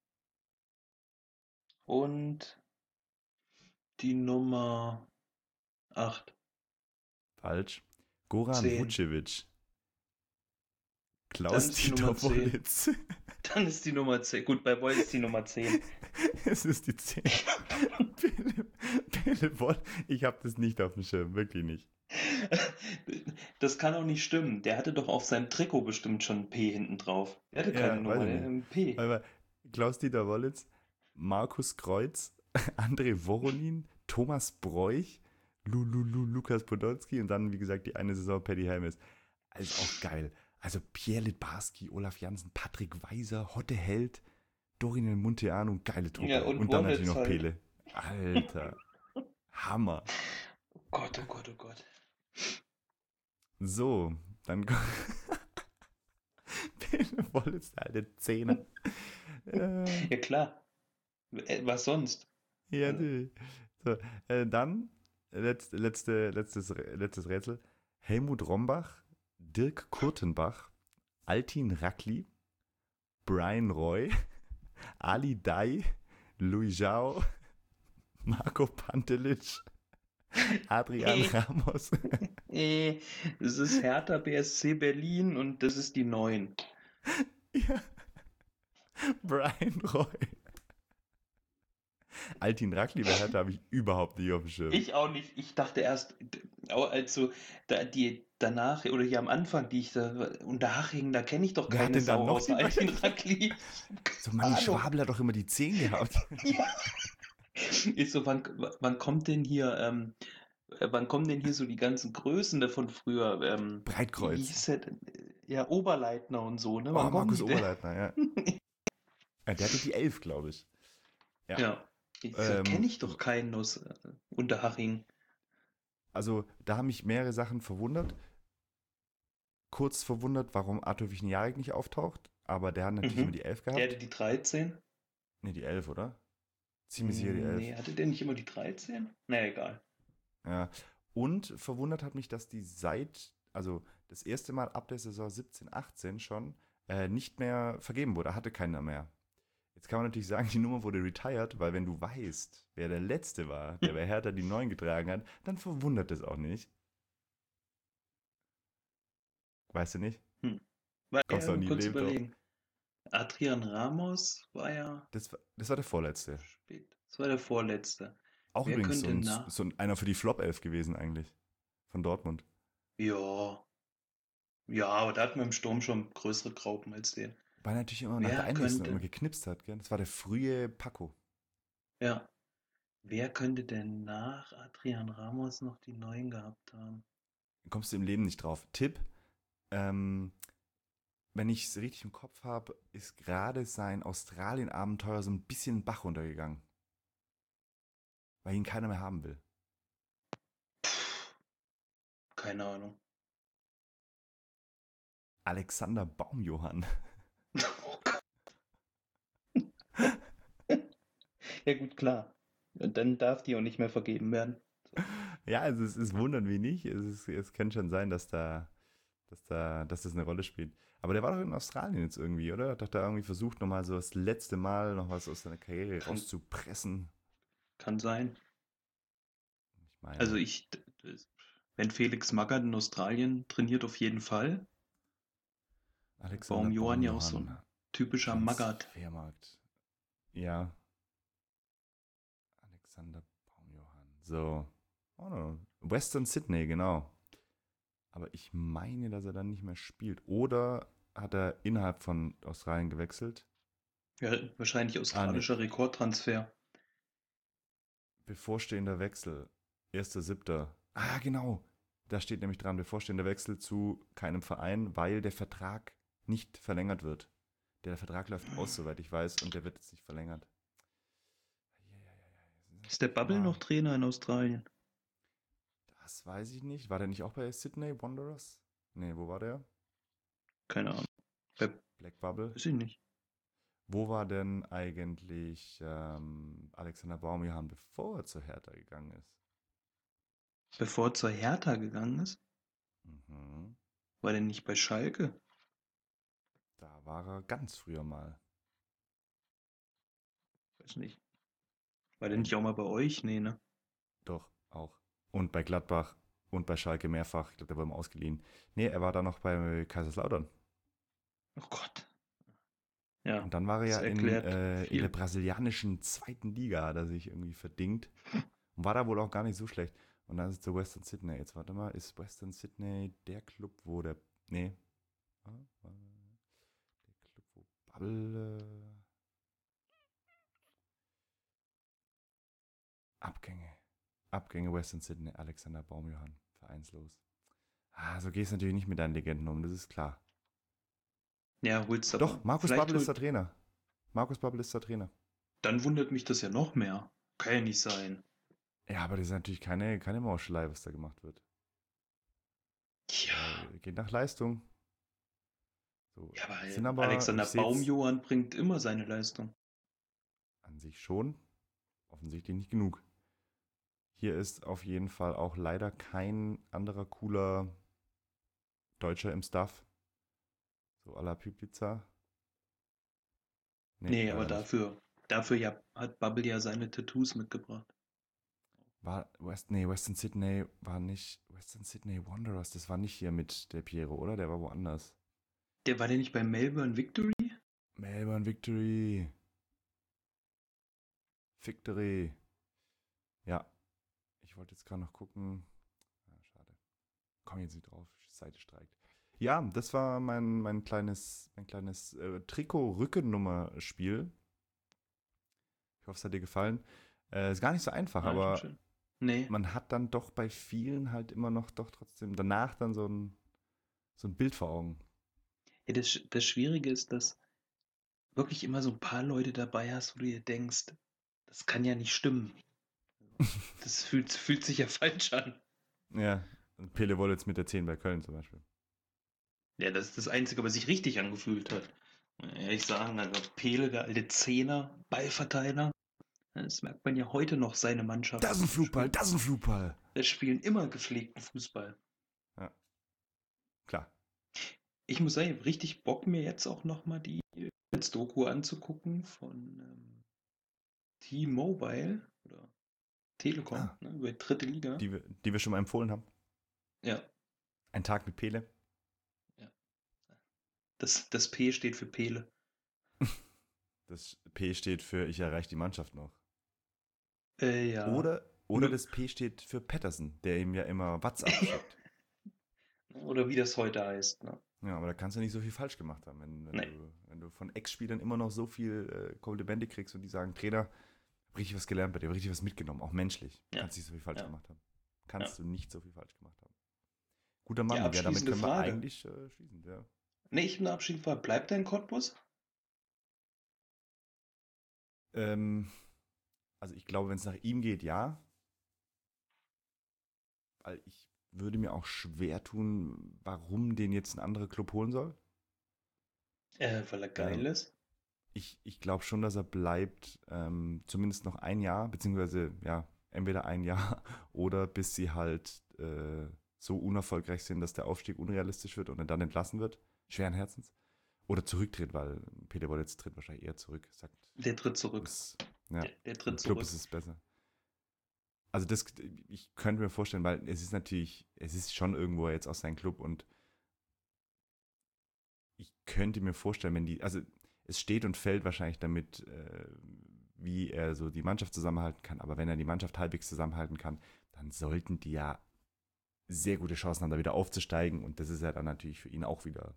Und die Nummer 8. falsch. Goran 10. Vucevic, Dann Klaus ist die Dieter Nummer 10. Wollitz. Dann ist die Nummer 10. Gut, bei Boy ist die Nummer 10. Es ist die 10. Pele Woll. Ich habe das nicht auf dem Schirm, wirklich nicht. Das kann auch nicht stimmen. Der hatte doch auf seinem Trikot bestimmt schon ein P hinten drauf. Der hatte keine Nummer, weiß der ich hatte ein nicht. P. Aber Klaus-Dieter Wollitz, Markus Kreuz, André Voronin, Thomas Broich, Lukas Podolski und dann, wie gesagt, die eine Saison Paddy Helmes. Also auch geil. Also Pierre Littbarski, Olaf Jansen, Patrick Weiser, Hotte Held, Dorinel Munteanu, geile Truppe. Ja, und dann Wollitz natürlich noch halt. Pele. Alter. Hammer. Oh Gott, oh Gott, oh Gott. So, dann Pele Wollitz, der alte Zehner. Ja, klar. Was sonst? Ja, natürlich. So, dann letztes Rätsel. Helmut Rombach, Dirk Kurtenbach, Altin Rackli, Brian Roy, Ali Dai, Louis Zhao, Marco Pantelic, Adrian Ramos. Das ist Hertha BSC Berlin und das ist die 9. Ja. Brian Roy. Altin Rackli bei Hertha habe ich überhaupt nicht auf dem Schirm. Ich auch nicht. Ich dachte erst, also danach oder hier am Anfang, die ich da Unterhaching, da kenne ich doch Wer hat keine denn da Sau noch aus die Altin Rackli. So, Manni Hallo. Schwabel hat doch immer die 10 gehabt. Ja. Ist so, wann kommt denn hier, wann kommen denn hier so die ganzen Größen da von früher? Wie Breitkreuz. hieß der denn? Ja, Oberleitner und so, ne? Oh, Wann kommen Markus die denn? Oberleitner, ja. Ja. Der hatte die 11, glaube ich. Ja. Kenne ich doch keinen aus Unterhaching. Also, da haben mich mehrere Sachen verwundert. Kurz verwundert, warum Arthur Wichniarek nicht auftaucht. Aber der hat natürlich immer die 11 gehabt. Der hatte die 13. Ne, die 11, oder? Ziemlich sicher die 11. Nee, hatte der nicht immer die 13? Na, egal. Ja. Und verwundert hat mich, dass die also das erste Mal ab der Saison 17, 18 schon nicht mehr vergeben wurde. Er hatte keiner mehr. Jetzt kann man natürlich sagen, die Nummer wurde retired, weil wenn du weißt, wer der Letzte war, der bei Hertha die 9 getragen hat, dann verwundert es auch nicht. Weißt du nicht? Hm. War Kommst du auch ja nie im kurz Leben drauf? überlegen. Adrian Ramos war ja Das war der Vorletzte. spät. Das war der vorletzte. Auch Wer übrigens könnte nach? einer für die Flop-Elf gewesen eigentlich. Von Dortmund. Ja, ja, aber da hatten wir im Sturm schon größere Graupen als den. Weil er natürlich immer nach der Wer Einwechslung immer könnte, geknipst hat. Gell? Das war der frühe Paco. ja, wer könnte denn nach Adrian Ramos noch die Neuen gehabt haben? Kommst du im Leben nicht drauf. Tipp, ähm, wenn ich es richtig im Kopf habe, ist gerade sein Australien-Abenteuer so ein bisschen den Bach runtergegangen. Weil ihn keiner mehr haben will. Keine Ahnung. Alexander Baumjohann. Oh Gott. Ja gut, klar. Und dann darf die auch nicht mehr vergeben werden. Ja, also es wundert mich nicht. Es kann schon sein, dass das eine Rolle spielt. Aber der war doch in Australien jetzt irgendwie, oder? Hat doch da irgendwie versucht, nochmal so das letzte Mal noch was aus seiner Karriere Kann, rauszupressen. kann sein. Ich Also meine, wenn Felix Magath in Australien trainiert, auf jeden Fall. Alexander Baum-Johann ja auch so Baumjohann, ein typischer Magath. Transfermarkt. Ja, Alexander Baumjohann. So. Oh no. Western Sydney, genau. Aber ich meine, dass er dann nicht mehr spielt. Oder hat er innerhalb von Australien gewechselt? Ja, wahrscheinlich Ah, nee. australischer Rekordtransfer. Bevorstehender Wechsel. 1.7. Ah, genau. Da steht nämlich dran, bevorstehender Wechsel zu keinem Verein, weil der Vertrag nicht verlängert wird. Der Vertrag läuft aus, soweit ich weiß, und der wird jetzt nicht verlängert. Ist der Bubble Immer, noch Trainer in Australien? das weiß ich nicht. War der nicht auch bei Sydney Wanderers? Nee, wo war der? Keine Ahnung. Bei, Black Bubble. weiß ich nicht. Wo war denn eigentlich Alexander Baumjohann, bevor er zur Hertha gegangen ist? Bevor er zur Hertha gegangen ist, Mhm. war der nicht bei Schalke? Da war er ganz früher mal. Weiß nicht. War der nicht auch mal bei euch? Nee, ne? Doch, auch. Und bei Gladbach und bei Schalke mehrfach. Ich glaube, der war immer ausgeliehen. Nee, er war da noch bei Kaiserslautern. Oh Gott. Ja, Und dann war er das ja erklärt in der viel. brasilianischen zweiten Liga, hat er sich irgendwie verdingt. Und war da wohl auch gar nicht so schlecht. Und dann ist es zu Western Sydney. Jetzt warte mal, ist Western Sydney der Club, wo der. Nee. Der Club, wo Bubble. Abgänge. Abgänge Western Sydney, Alexander Baumjohann, vereinslos. Ah, so gehst du natürlich nicht mit deinen Legenden um, das ist klar. Ja, holst aber. Doch, Markus Vielleicht Babbel ist der holt. Trainer. Markus Babbel ist der Trainer. Dann wundert mich das ja noch mehr. Kann ja nicht sein. Ja, aber das ist natürlich keine Mauschelei, was da gemacht wird. Ja. Geht nach Leistung. So, Ja, aber sind aber, Alexander ich sehe es Baumjohann bringt immer seine Leistung. an sich schon, offensichtlich nicht genug. Hier ist auf jeden Fall auch leider kein anderer cooler Deutscher im Staff. So à la Pipliza. Nee, Nee, aber leider nicht. dafür ja, hat Bubble ja seine Tattoos mitgebracht. Western Sydney war nicht. Western Sydney Wanderers, das war nicht hier mit der Piero, oder? Der war woanders. War der nicht bei Melbourne Victory? Melbourne Victory. Victory. Ja, ich wollte jetzt gerade noch gucken. Ja, schade. Komm jetzt nicht drauf, Seite streikt. Ja, das war mein kleines Trikot-Rückennummer-Spiel. Ich hoffe, es hat dir gefallen. Ist gar nicht so einfach, Ah, schon aber schön. Nee. man hat dann doch bei vielen halt immer noch doch trotzdem danach dann so ein Bild vor Augen. Ja, das Schwierige ist, dass wirklich immer so ein paar Leute dabei hast, wo du dir denkst, das kann ja nicht stimmen. Das fühlt sich ja falsch an. Ja, Pele Wollitz mit der 10 bei Köln zum Beispiel. Ja, das ist das Einzige, was sich richtig angefühlt hat. Muss ich ehrlich sagen, also Pele, der alte Zehner, Ballverteiler. Das merkt man ja heute noch, seine Mannschaft. Das ist ein Flugball, das ist ein Flugball. Wir spielen immer gepflegten Fußball. Ja, klar. Ich muss sagen, ich habe richtig Bock, mir jetzt auch nochmal die Doku anzugucken von T-Mobile oder Telekom, Ah, ne, über die dritte Liga. die wir schon mal empfohlen haben. Ja, Ein Tag mit Pele. ja. Das P steht für Pele. Das P steht für ich erreiche die Mannschaft noch. Ja. Oder das P steht für Patterson, der ihm ja immer WhatsApp schickt. Oder wie das heute heißt. Ne? Ja, aber da kannst du nicht so viel falsch gemacht haben, Nee. wenn du von Ex-Spielern immer noch so viel Komplimente kriegst und die sagen, Trainer, hab richtig was gelernt bei dir, hab richtig was mitgenommen, auch menschlich. Ja. Kannst nicht so viel falsch Ja. gemacht haben. Kannst Ja. du nicht so viel falsch gemacht haben. Guter Mann, Ja, ja, damit abschließende können wir Frage. eigentlich schließen. Ja. Nee, ich habe eine abschließende Frage. Bleibt er in Cottbus? Also ich glaube, wenn es nach ihm geht, ja. Weil ich würde mir auch schwer tun, warum den jetzt ein anderer Club holen soll. Weil er geil ist. Ich glaube schon, dass er bleibt, zumindest noch ein Jahr, beziehungsweise ja, entweder ein Jahr oder bis sie halt so unerfolgreich sind, dass der Aufstieg unrealistisch wird und er dann entlassen wird, schweren Herzens. Oder zurücktritt, weil Peter Wollitz tritt wahrscheinlich eher zurück. Sagt, Der tritt zurück. ja, Der im tritt Club zurück. ist es besser. Also ich könnte mir vorstellen, weil es ist schon irgendwo jetzt aus seinem Club und ich könnte mir vorstellen, also es steht und fällt wahrscheinlich damit, wie er so die Mannschaft zusammenhalten kann, aber wenn er die Mannschaft halbwegs zusammenhalten kann, dann sollten die ja sehr gute Chancen haben, da wieder aufzusteigen und das ist ja dann natürlich für ihn auch wieder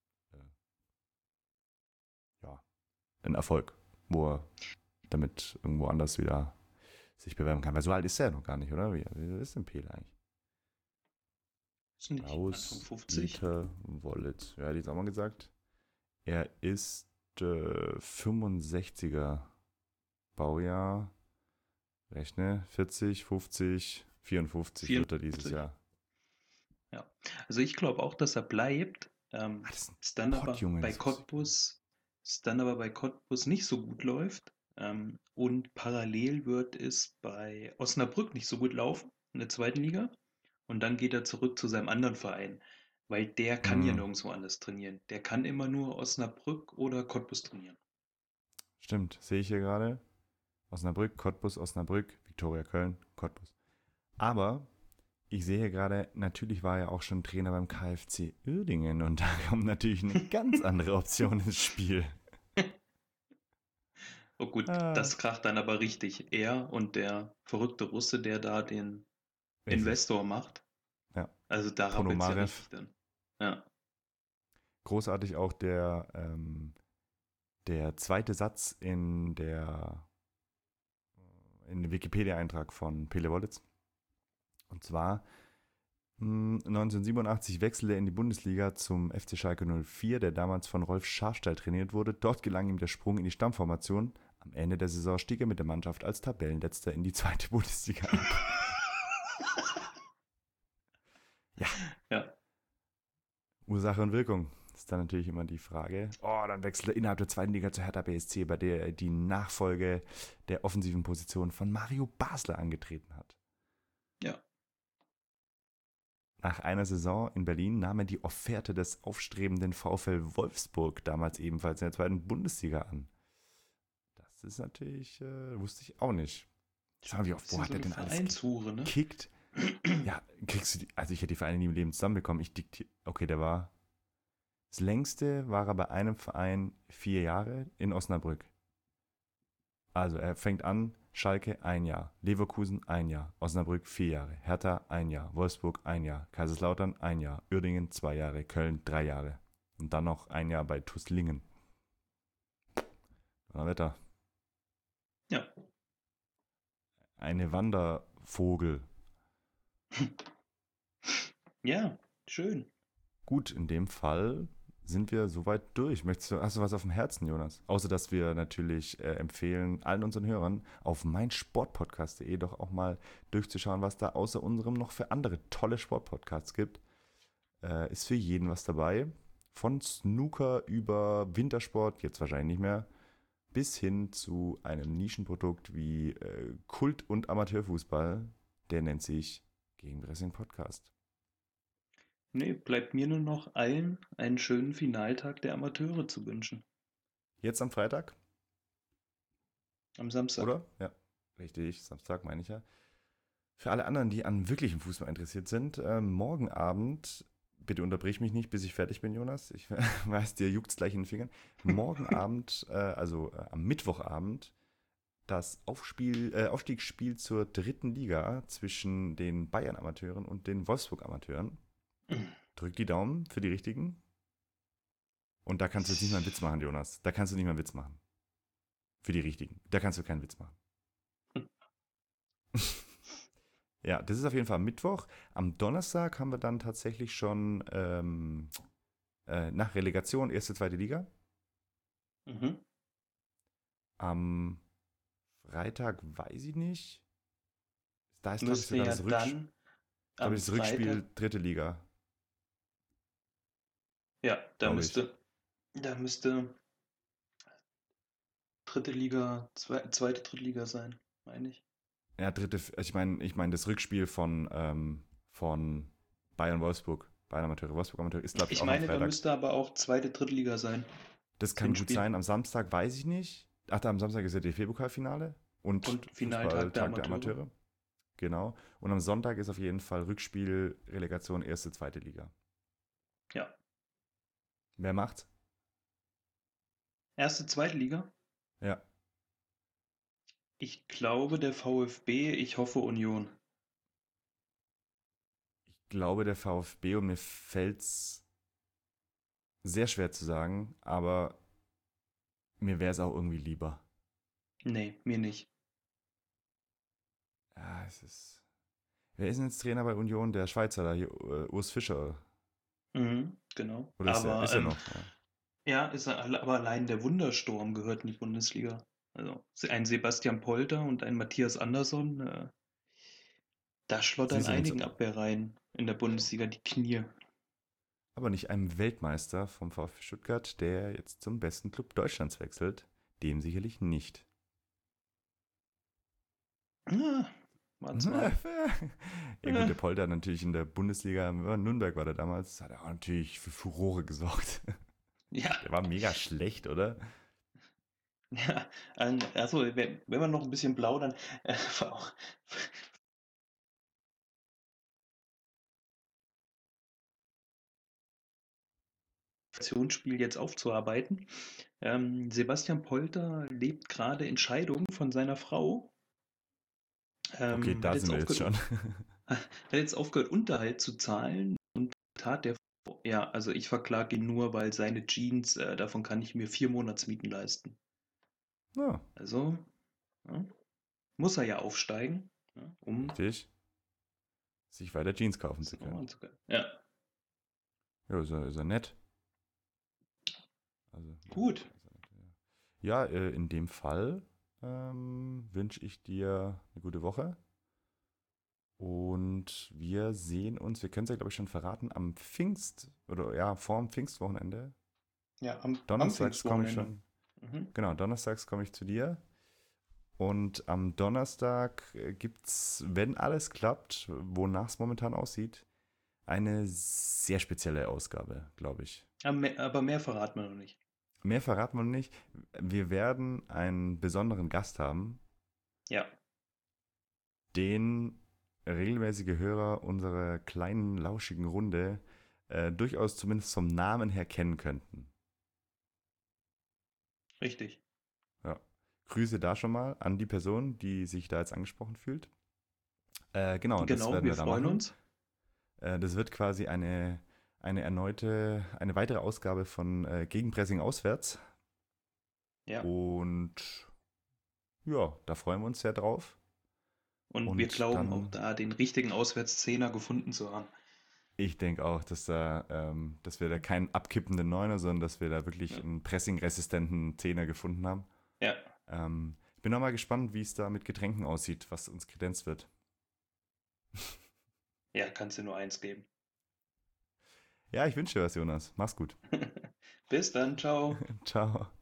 ja, ein Erfolg, wo er damit irgendwo anders wieder sich bewerben kann. Weil so alt ist er noch gar nicht, oder? Wie ist denn Pele eigentlich? Ist nicht Anfang 50? Dieter Wollitz. Ja, die ist auch mal gesagt. Er ist 65er Baujahr. Rechne, 40, 50, 54 wird er dieses 54. Jahr. Ja. Also ich glaube auch, dass er bleibt. Das ist ein Ist dann aber Pottjunge, bei das ist- Cottbus nicht so gut läuft. Und parallel wird es bei Osnabrück nicht so gut laufen in der zweiten Liga. Und dann geht er zurück zu seinem anderen Verein. Weil der kann ja Hm, nirgendwo anders trainieren. Der kann immer nur Osnabrück oder Cottbus trainieren. stimmt, sehe ich hier gerade. Osnabrück, Cottbus, Osnabrück, Viktoria Köln, Cottbus. Aber ich sehe hier gerade, natürlich war er auch schon Trainer beim KfC Uerdingen und da kommt natürlich eine ganz andere Option ins Spiel. Oh gut, Ah, das kracht dann aber richtig. Er und der verrückte Russe, der da den richtig. Investor macht. Ja. Also da rappelt's ja Ponomarev. richtig dann. Ja. Großartig auch der zweite Satz in dem Wikipedia-Eintrag von Pele Wollitz. Und zwar 1987 wechselte er in die Bundesliga zum FC Schalke 04, der damals von Rolf Scharsteil trainiert wurde. Dort gelang ihm der Sprung in die Stammformation. Am Ende der Saison stieg er mit der Mannschaft als Tabellenletzter in die zweite Bundesliga ab. Ja. Ja. Ursache und Wirkung. Das ist dann natürlich immer die Frage. Oh, dann wechselt er innerhalb der zweiten Liga zur Hertha BSC, bei der er die Nachfolge der offensiven Position von Mario Basler angetreten hat. Ja. Nach einer Saison in Berlin nahm er die Offerte des aufstrebenden VfL Wolfsburg, damals ebenfalls in der zweiten Bundesliga, an. Das ist natürlich, wusste ich auch nicht. Sag mal, wo hat er denn alles Vereinshure, ne? gekickt? Ja, kriegst du also ich hätte die Vereine nie im Leben zusammenbekommen. Okay, das längste war er bei einem Verein 4 Jahre in Osnabrück. Also er fängt an, Schalke 1 Jahr, Leverkusen 1 Jahr, Osnabrück 4 Jahre, Hertha 1 Jahr, Wolfsburg 1 Jahr, Kaiserslautern 1 Jahr, Uerdingen 2 Jahre, Köln 3 Jahre und dann noch 1 Jahr bei TuS Lingen. Wetter. Ja. Eine Wandervogel. Ja, schön. Gut, in dem Fall sind wir soweit durch. Hast du was auf dem Herzen, Jonas? Außer, dass wir natürlich empfehlen, allen unseren Hörern auf meinsportpodcast.de doch auch mal durchzuschauen, was da außer unserem noch für andere tolle Sportpodcasts gibt. Ist für jeden was dabei. Von Snooker über Wintersport, jetzt wahrscheinlich nicht mehr, bis hin zu einem Nischenprodukt wie Kult- und Amateurfußball. Der nennt sich Gegenpressing Podcast. Nee, bleibt mir nur noch allen einen schönen Finaltag der Amateure zu wünschen. Jetzt am Freitag, Am Samstag. oder? Ja, richtig, Samstag meine ich ja. Für alle anderen, die an wirklichem Fußball interessiert sind, morgen Abend, bitte unterbrich mich nicht, bis ich fertig bin, Jonas. Ich weiß, dir juckt es gleich in den Fingern. Morgen Abend, am Mittwochabend, das Aufstiegsspiel zur dritten Liga zwischen den Bayern-Amateuren und den Wolfsburg-Amateuren. Drück die Daumen für die Richtigen. Und da kannst du jetzt nicht mal einen Witz machen, Jonas. Da kannst du nicht mal einen Witz machen. Für die Richtigen. Da kannst du keinen Witz machen. Ja, das ist auf jeden Fall am Mittwoch. Am Donnerstag haben wir dann tatsächlich schon nach Relegation erste, zweite Liga. Mhm. Am Freitag weiß ich nicht. Da ist, glaube ich, Müsste sogar ja das, dann am das Rückspiel Freitag, dritte Liga, ja, glaube ich. da müsste dritte Liga, zweite Drittliga sein, meine ich. Ja, ich meine das Rückspiel von Bayern Wolfsburg. Bayern Amateure, Wolfsburg Amateure ist, glaube ich, Ich auch am meine, da Freitag. müsste aber auch zweite Drittliga sein. Das Das kann gut Hinspiel sein. Am Samstag weiß ich nicht. Ach, da am Samstag ist ja DFB-Pokalfinale und und Finaltag der Fußballtag der Amateure. Amateure. Genau. Und am Sonntag ist auf jeden Fall Rückspiel, Relegation, erste, zweite Liga. Ja. Wer macht's? Erste, zweite Liga? Ja. Ich glaube der VfB, ich hoffe Union. Ich glaube, der VfB, und mir fällt's sehr schwer zu sagen, aber mir wäre es auch irgendwie lieber. Nee, mir nicht. Ja, es ist. Wer ist denn jetzt Trainer bei Union? Der Schweizer da hier, Urs Fischer. Mhm, genau. Oder ist er? Aber Ist er noch? Ja. ja, aber allein der Wundersturm gehört in die Bundesliga. Also ein Sebastian Polter und ein Matthias Andersson, da Sie schlottern sind uns einigen Abwehrreihen in der Bundesliga die Knie. aber nicht einem Weltmeister vom VfB Stuttgart, der jetzt zum besten Club Deutschlands wechselt. Dem sicherlich nicht. Ah, wart's mal ab. Ja gut, der Polter hat natürlich in der Bundesliga, Nürnberg war der damals, hat er auch natürlich für Furore gesorgt. Ja, Der war mega schlecht, oder? ja. Also, wenn wir noch ein bisschen plaudern, war auch Spiel jetzt aufzuarbeiten. Sebastian Polter lebt gerade in Scheidung von seiner Frau. Okay, da sind wir jetzt schon. Hat jetzt aufgehört, Unterhalt zu zahlen und tat der ja, also ich verklage ihn nur, weil seine Jeans, davon kann ich mir 4 Monatsmieten leisten. Ja, Also, ja, muss er ja aufsteigen, ja, um richtig. Sich weiter Jeans kaufen das zu noch können. machen zu können. Ja, Ja, ist er nett. Also, gut. ja, in dem Fall wünsche ich dir eine gute Woche. Und wir sehen uns, wir können es ja, glaube ich, schon verraten, am oder ja, vorm Pfingstwochenende. Ja, am Donnerstags komme ich Pfingstwochenende. schon, Mhm. genau, donnerstags komme ich zu dir. Und am Donnerstag gibt es, wenn alles klappt, wonach es momentan aussieht, eine sehr spezielle Ausgabe, glaube ich. Aber mehr verraten wir noch nicht. Mehr verraten wir noch nicht. Wir werden einen besonderen Gast haben, Ja, den regelmäßige Hörer unserer kleinen, lauschigen Runde durchaus zumindest vom Namen her kennen könnten. richtig. Ja. Grüße da schon mal an die Person, die sich da jetzt angesprochen fühlt. Genau, das Genau, werden wir wir da freuen machen. uns. Das wird quasi eine weitere Ausgabe von Gegenpressing auswärts. Ja, Und ja, da freuen wir uns sehr drauf. und wir Und glauben auch dann, da den richtigen Auswärtszehner gefunden zu haben. ich denke auch, dass wir da keinen abkippenden Neuner, sondern dass wir da wirklich Ja, einen pressingresistenten Zehner gefunden haben. ja, Ich bin auch mal gespannt, wie es da mit Getränken aussieht, was uns kredenzt wird. ja, kannst du nur eins geben. Ja, ich wünsche dir was, Jonas. Mach's gut. Bis dann, ciao. Ciao.